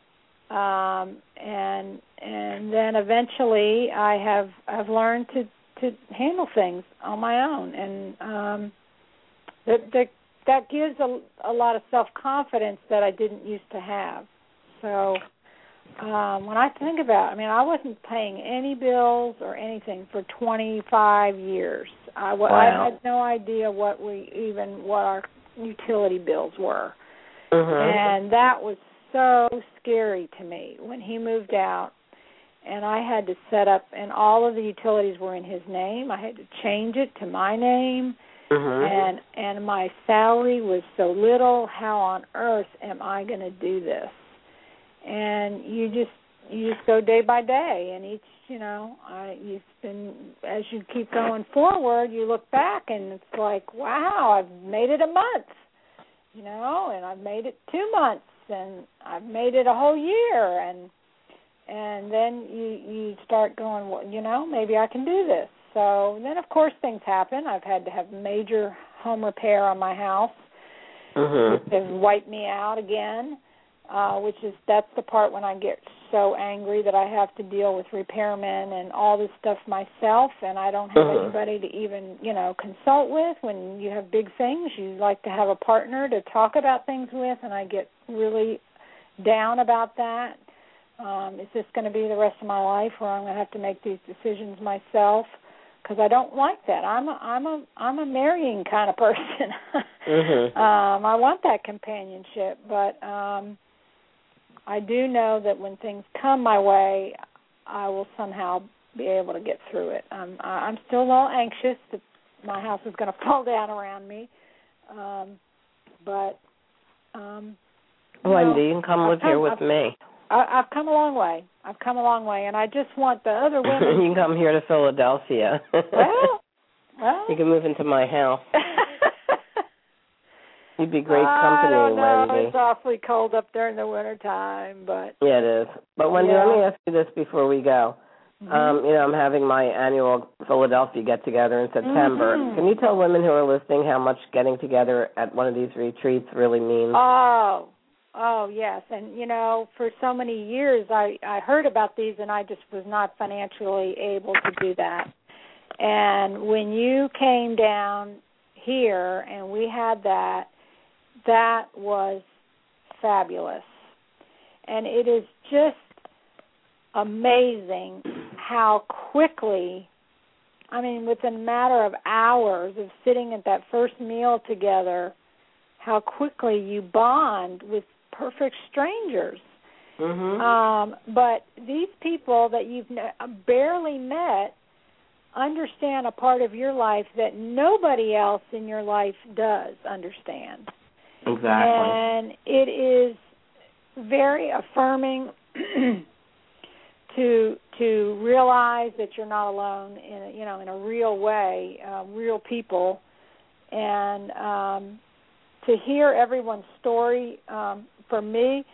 S4: um, and and then eventually I have have learned to, to handle things on my own, and um, that that that gives a, a lot of self-confidence that I didn't used to have. So um, when I think about it, I mean, I wasn't paying any bills or anything for twenty-five years. I,
S2: Wow.
S4: I had no idea what we even what our utility bills were,
S2: Mm-hmm.
S4: and that was so scary to me when he moved out, and I had to set up, and all of the utilities were in his name. I had to change it to my name.
S2: Mm-hmm.
S4: And and my salary was so little. How on earth am I going to do this? And you just you just go day by day, and each you know I you've been as you keep going forward, you look back and it's like, wow, I've made it a month, you know, and I've made it two months, and I've made it a whole year, and and then you you start going, well, you know, maybe I can do this. So then, of course, things happen. I've had to have major home repair on my house,
S2: Mm-hmm.
S4: which has wiped me out again, uh, which is that's the part when I get so angry that I have to deal with repairmen and all this stuff myself, and I don't have
S2: Mm-hmm.
S4: anybody to even, you know, consult with. When you have big things, you like to have a partner to talk about things with, and I get really down about that. Um, is this going to be the rest of my life where I'm going to have to make these decisions myself? Because I don't like that. I'm a, I'm a, I'm a marrying kind of person.
S2: Mm-hmm.
S4: um, I want that companionship, but um, I do know that when things come my way, I will somehow be able to get through it. Um, I, I'm still a little anxious that my house is going to fall down around me, um, but um,
S2: Wendy, you can come
S4: I've
S2: live
S4: come,
S2: here with
S4: I've,
S2: me.
S4: I, I've come a long way. I've come a long way, and I just want the other women.
S2: You can come here to Philadelphia.
S4: well, well.
S2: You can move into my house. You'd be great
S4: I
S2: company,
S4: don't know.
S2: Wendy.
S4: It's awfully cold up there in the wintertime, but
S2: Yeah, it is. But Wendy,
S4: yeah.
S2: let me ask you this before we go.
S4: Mm-hmm.
S2: Um, you know, I'm having my annual Philadelphia get-together in September.
S4: Mm-hmm.
S2: Can you tell women who are listening how much getting together at one of these retreats really means?
S4: Oh, oh yes. And, you know, for so many years I, I heard about these, and I just was not financially able to do that. And when you came down here and we had that, that was fabulous. And it is just amazing how quickly, I mean, within a matter of hours of sitting at that first meal together, how quickly you bond with perfect strangers.
S2: Mm-hmm.
S4: Um, but these people that you've barely met understand a part of your life that nobody else in your life does understand.
S2: Exactly.
S4: And it is very affirming to to realize that you're not alone in a, you know in a real way, uh, real people, and um, to hear everyone's story. Um, for me,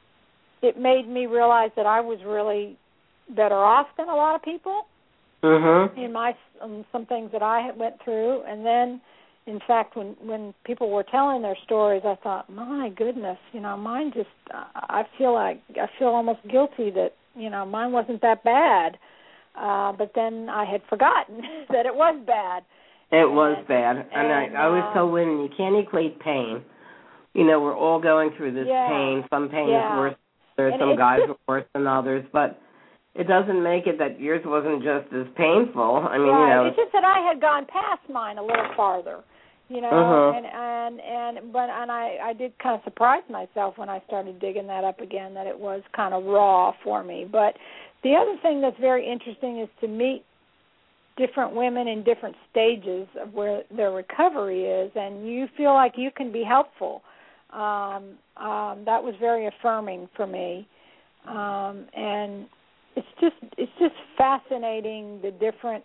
S4: it made me realize that I was really better off than a lot of people
S2: mm-hmm.
S4: in my um, some things that I had went through, and then. In fact, when, when people were telling their stories, I thought, my goodness, you know, mine just, I feel like, I feel almost guilty that, you know, mine wasn't that bad. Uh, but then I had forgotten that it was bad.
S2: It
S4: and,
S2: was bad. And,
S4: and
S2: I, I always
S4: uh,
S2: tell women, you can't equate pain. You know, we're all going through this
S4: yeah,
S2: pain. Some pain
S4: yeah.
S2: is worse. There's
S4: and
S2: some guys
S4: just,
S2: are worse than others. But it doesn't make it that yours wasn't just as painful. I mean,
S4: right.
S2: you know.
S4: It's just that I had gone past mine a little farther. You know,
S2: uh-huh.
S4: and and and but and I, I did kind of surprise myself when I started digging that up again, that it was kind of raw for me. But the other thing that's very interesting is to meet different women in different stages of where their recovery is, and you feel like you can be helpful. Um, um, that was very affirming for me, um, and it's just it's just fascinating the different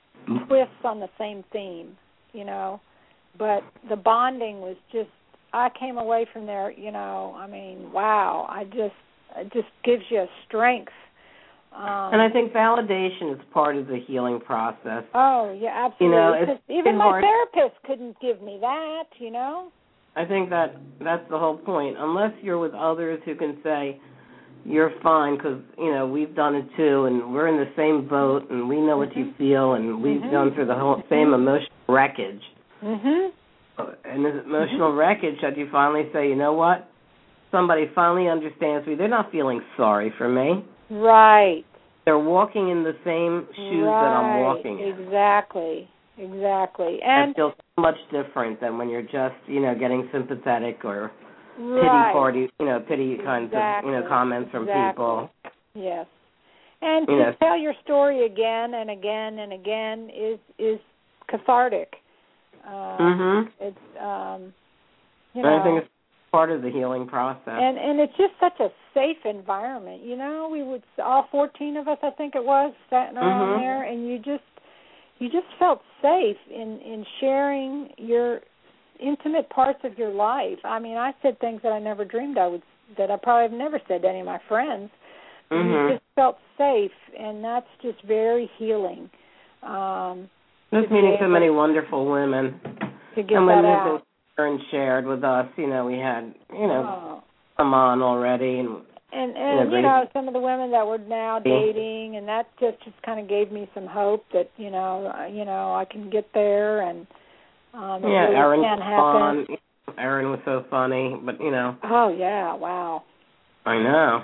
S4: twists on the same theme, you know. But the bonding was just, I came away from there, you know, I mean, wow, I just, it just gives you a strength. Um,
S2: and I think validation is part of the healing process.
S4: Oh, yeah, absolutely.
S2: You know, it's,
S4: even
S2: it's
S4: my
S2: hard.
S4: therapist couldn't give me that, you know.
S2: I think that that's the whole point. Unless you're with others who can say, you're fine, because, you know, we've done it too, and we're in the same boat, and we know what
S4: mm-hmm.
S2: you feel, and we've
S4: mm-hmm.
S2: gone through the whole same emotional wreckage.
S4: Mhm.
S2: And this emotional
S4: mm-hmm.
S2: wreckage that you finally say, you know what? Somebody finally understands me. They're not feeling sorry for me.
S4: Right.
S2: They're walking in the same shoes
S4: right.
S2: that I'm walking in.
S4: Exactly. Exactly. And
S2: it feels so much different than when you're just, you know, getting sympathetic or
S4: right.
S2: pity party, you know, pity
S4: exactly.
S2: kinds of, you know, comments from
S4: exactly.
S2: people.
S4: Yes. And
S2: you
S4: to
S2: know.
S4: tell your story again and again and again is is cathartic. Um,
S2: mhm.
S4: It's um, you know.
S2: I think it's part of the healing process.
S4: And and it's just such a safe environment. You know, we would all fourteen of us, I think it was, sat around
S2: mm-hmm.
S4: there, and you just you just felt safe in in sharing your intimate parts of your life. I mean, I said things that I never dreamed I would, that I probably have never said to any of my friends.
S2: Mm-hmm.
S4: You just felt safe, and that's just very healing. Um,
S2: Just meeting so many wonderful women.
S4: To get
S2: and
S4: that
S2: when
S4: out.
S2: and shared with us, you know, we had, you know,
S4: oh.
S2: come on already. And,
S4: and, and
S2: you know,
S4: you know, some of the women that were now dating, and that just, just kind of gave me some hope that, you know, uh, you know, I can get there, and um, it
S2: yeah,
S4: really
S2: Erin
S4: can
S2: was
S4: happen.
S2: fun. Erin was so funny, but, you know.
S4: Oh, yeah, wow.
S2: I know.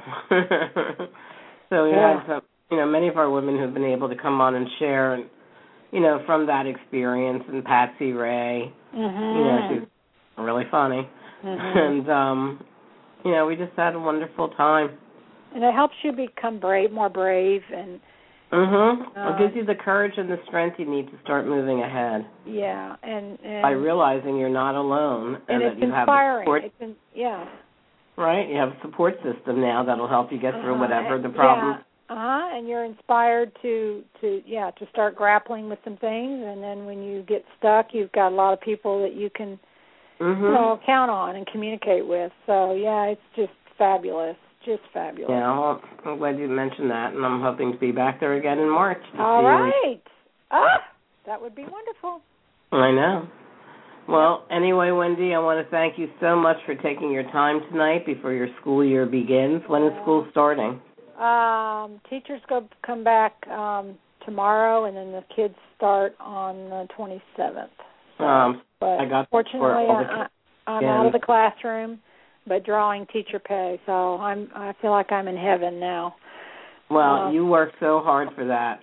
S2: so we
S4: yeah.
S2: had some, you know, many of our women who've been able to come on and share, and, you know, from that experience, and Patsy Ray,
S4: mm-hmm.
S2: you know, she's really funny.
S4: Mm-hmm.
S2: And, um, you know, we just had a wonderful time.
S4: And it helps you become brave, more brave. and
S2: Mm-hmm.
S4: uh,
S2: It gives you the courage and the strength you need to start moving ahead.
S4: Yeah. and, and
S2: By realizing you're not alone.
S4: And,
S2: and
S4: it's
S2: that you
S4: inspiring.
S2: Have a support,
S4: it's in, yeah.
S2: Right? You have a support system now that will help you get through
S4: uh-huh.
S2: whatever the problem.
S4: Yeah. Uh-huh. And you're inspired to, to, yeah, to start grappling with some things. And then when you get stuck, you've got a lot of people that you can
S2: mm-hmm.
S4: you know, count on and communicate with. So, yeah, it's just fabulous. Just fabulous.
S2: Yeah, well, I'm glad you mentioned that, and I'm hoping to be back there again in March.
S4: All right. Ah, that would be wonderful.
S2: I know. Well, anyway, Wendy, I want to thank you so much for taking your time tonight before your school year begins. When is school starting?
S4: Um, teachers go come back um, tomorrow, and then the kids start on the twenty-seventh. So,
S2: um,
S4: but
S2: I got
S4: fortunately, I, I'm
S2: again.
S4: out of the classroom, but drawing teacher pay, so I'm I feel like I'm in heaven now.
S2: Well,
S4: um,
S2: you worked so hard for that.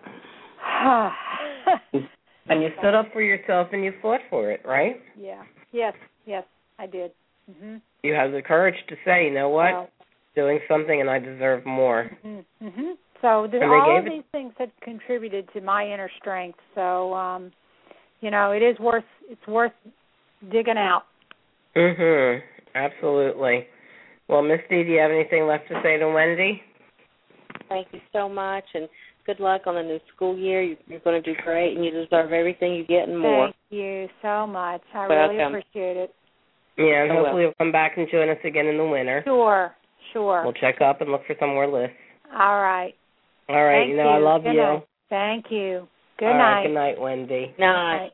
S2: And you stood up for yourself and you fought for it, right?
S4: Yeah. Yes. Yes, I did. Mm-hmm.
S2: You have the courage to say, you know what,
S4: Well,
S2: doing something and I deserve more.
S4: Mm-hmm. Mm-hmm. So the, all of these things have contributed to my inner strength. So, um, you know, it is worth it's worth digging out.
S2: Mhm. Absolutely. Well, Misty, do you have anything left to say to Wendy?
S3: Thank you so much, and good luck on the new school year. You're going to do great, and you deserve everything you get and more.
S4: Thank you so much. I
S3: Welcome.
S4: really appreciate it.
S2: Yeah, and
S3: You're
S2: hopefully you'll come back and join us again in the winter.
S4: Sure, sure.
S2: We'll check up and look for some more lists.
S4: All right.
S2: All right,
S4: Thank
S2: you know I love
S4: good
S2: you.
S4: Night. Thank you. Good
S2: All
S4: night.
S2: Right, good night, Wendy.
S3: Night.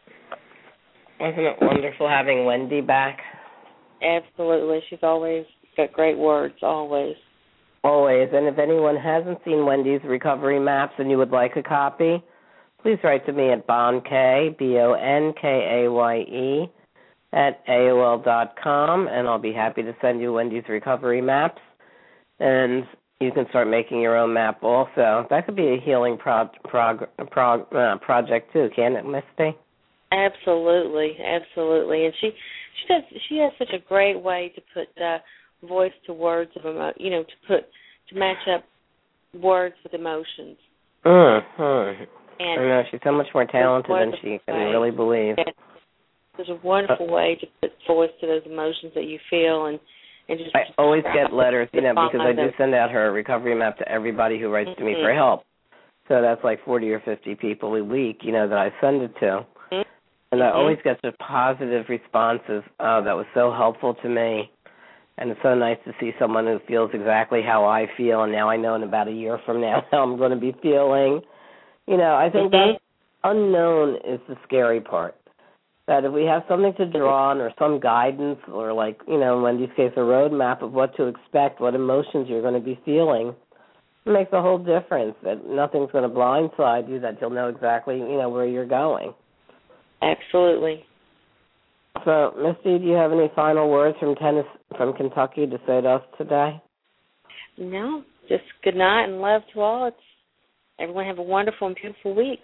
S2: Wasn't it wonderful having Wendy back?
S3: Absolutely. She's always got great words, always.
S2: Always. And if anyone hasn't seen Wendy's recovery maps and you would like a copy, please write to me at Bonkay, B O N K A Y E, at A O L dot com, and I'll be happy to send you Wendy's recovery maps. And you can start making your own map also. That could be a healing prog- prog- prog- uh, project too, can't it, Misty?
S3: Absolutely, absolutely. And she she does she has such a great way to put uh, voice to words of emo- you know, to put to match up words with emotions.
S2: Mm-hmm.
S3: And
S2: I know, she's so much more talented than she can
S3: way.
S2: really believe.
S3: Yeah. There's a wonderful way to put voice to those emotions that you feel, and, and just.
S2: I always get letters, you know, because I do
S3: them.
S2: send out her recovery map to everybody who writes
S3: mm-hmm.
S2: to me for help. So that's like forty or fifty people a week, you know, that I send it to.
S3: Mm-hmm.
S2: And I
S3: mm-hmm.
S2: always get the positive responses. Oh, that was so helpful to me. And it's so nice to see someone who feels exactly how I feel, and now I know in about a year from now how I'm going to be feeling. You know, I think
S3: mm-hmm.
S2: that unknown is the scary part. That if we have something to draw on or some guidance or, like, you know, in Wendy's case, a roadmap of what to expect, what emotions you're going to be feeling, it makes a whole difference. That nothing's going to blindside you, that you'll know exactly, you know, where you're going.
S3: Absolutely.
S2: So, Misty, do you have any final words from tennis, from Kentucky to say to us today?
S3: No, just good night and love to all. It's, everyone have a wonderful and beautiful week.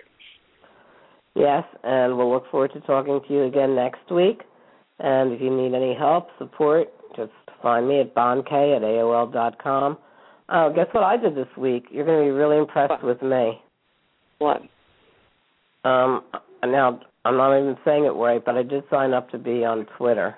S2: Yes, and we'll look forward to talking to you again next week. And if you need any help, support, just find me at Bonkay at A O L dot com. Oh, guess what I did this week? You're going to be really impressed
S3: What?
S2: with me.
S3: What?
S2: Um, now, I'm not even saying it right, but I did sign up to be on Twitter.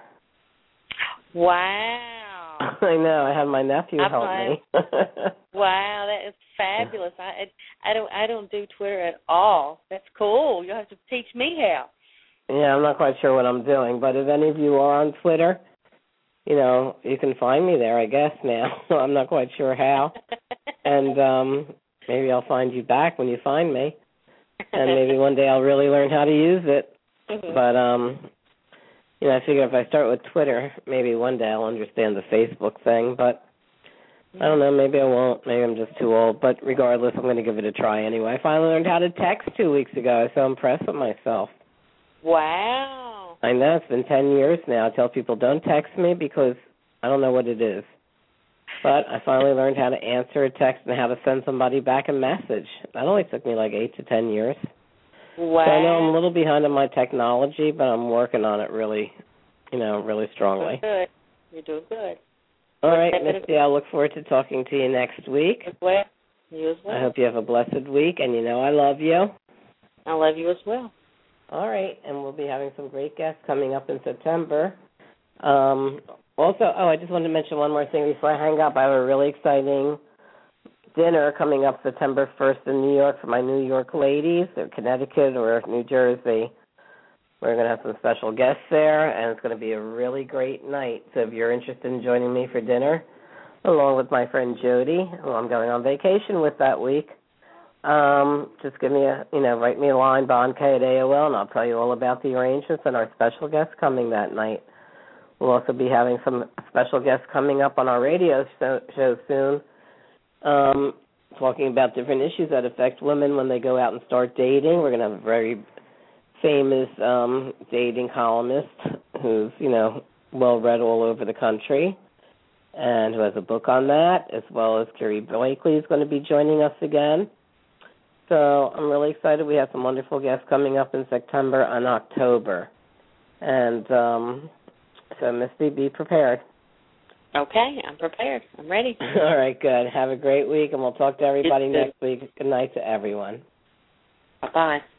S3: Wow.
S2: I know. I had my nephew
S3: I'm
S2: help
S3: fine.
S2: me.
S3: Wow, that is fabulous. I I don't I don't do Twitter at all. That's cool. You'll have to teach me how.
S2: Yeah, I'm not quite sure what I'm doing, but if any of you are on Twitter, you know, you can find me there, I guess, now. I'm not quite sure how. And um, maybe I'll find you back when you find me. And maybe one day I'll really learn how to use it.
S3: Mm-hmm.
S2: But, um, you know, I figure if I start with Twitter, maybe one day I'll understand the Facebook thing. But I don't know, maybe I won't. Maybe I'm just too old. But regardless, I'm going to give it a try anyway. I finally learned how to text two weeks ago. I was so impressed with myself.
S3: Wow.
S2: I know. It's been ten years now. I tell people, don't text me because I don't know what it is. But I finally learned how to answer a text and how to send somebody back a message. That only took me like eight to ten years.
S3: Wow.
S2: So I know I'm a little behind on my technology, but I'm working on it really, you know, really strongly.
S3: You're good. You're doing good.
S2: All right, Misty, I look forward to talking to you next week.
S3: As well. You as well.
S2: I hope you have a blessed week, and you know I love you.
S3: I love you as well.
S2: All right, and we'll be having some great guests coming up in September. Um, also, oh, I just wanted to mention one more thing before I hang up. I have a really exciting dinner coming up September first in New York for my New York ladies, or Connecticut or New Jersey. We're going to have some special guests there, and it's going to be a really great night. So if you're interested in joining me for dinner, along with my friend Jody, who I'm going on vacation with that week, um, just give me a, you know, write me a line, Bonkay at A O L, and I'll tell you all about the arrangements and our special guests coming that night. We'll also be having some special guests coming up on our radio show, show soon, um, talking about different issues that affect women when they go out and start dating. We're going to have a very famous um, dating columnist who's, you know, well-read all over the country and who has a book on that, as well as Carrie Blakely is going to be joining us again. So I'm really excited. We have some wonderful guests coming up in September and October. And um, so, Misty, be prepared.
S3: Okay, I'm prepared. I'm ready.
S2: All right, good. Have a great week, and we'll talk to everybody next week. Good night to everyone.
S3: Bye-bye.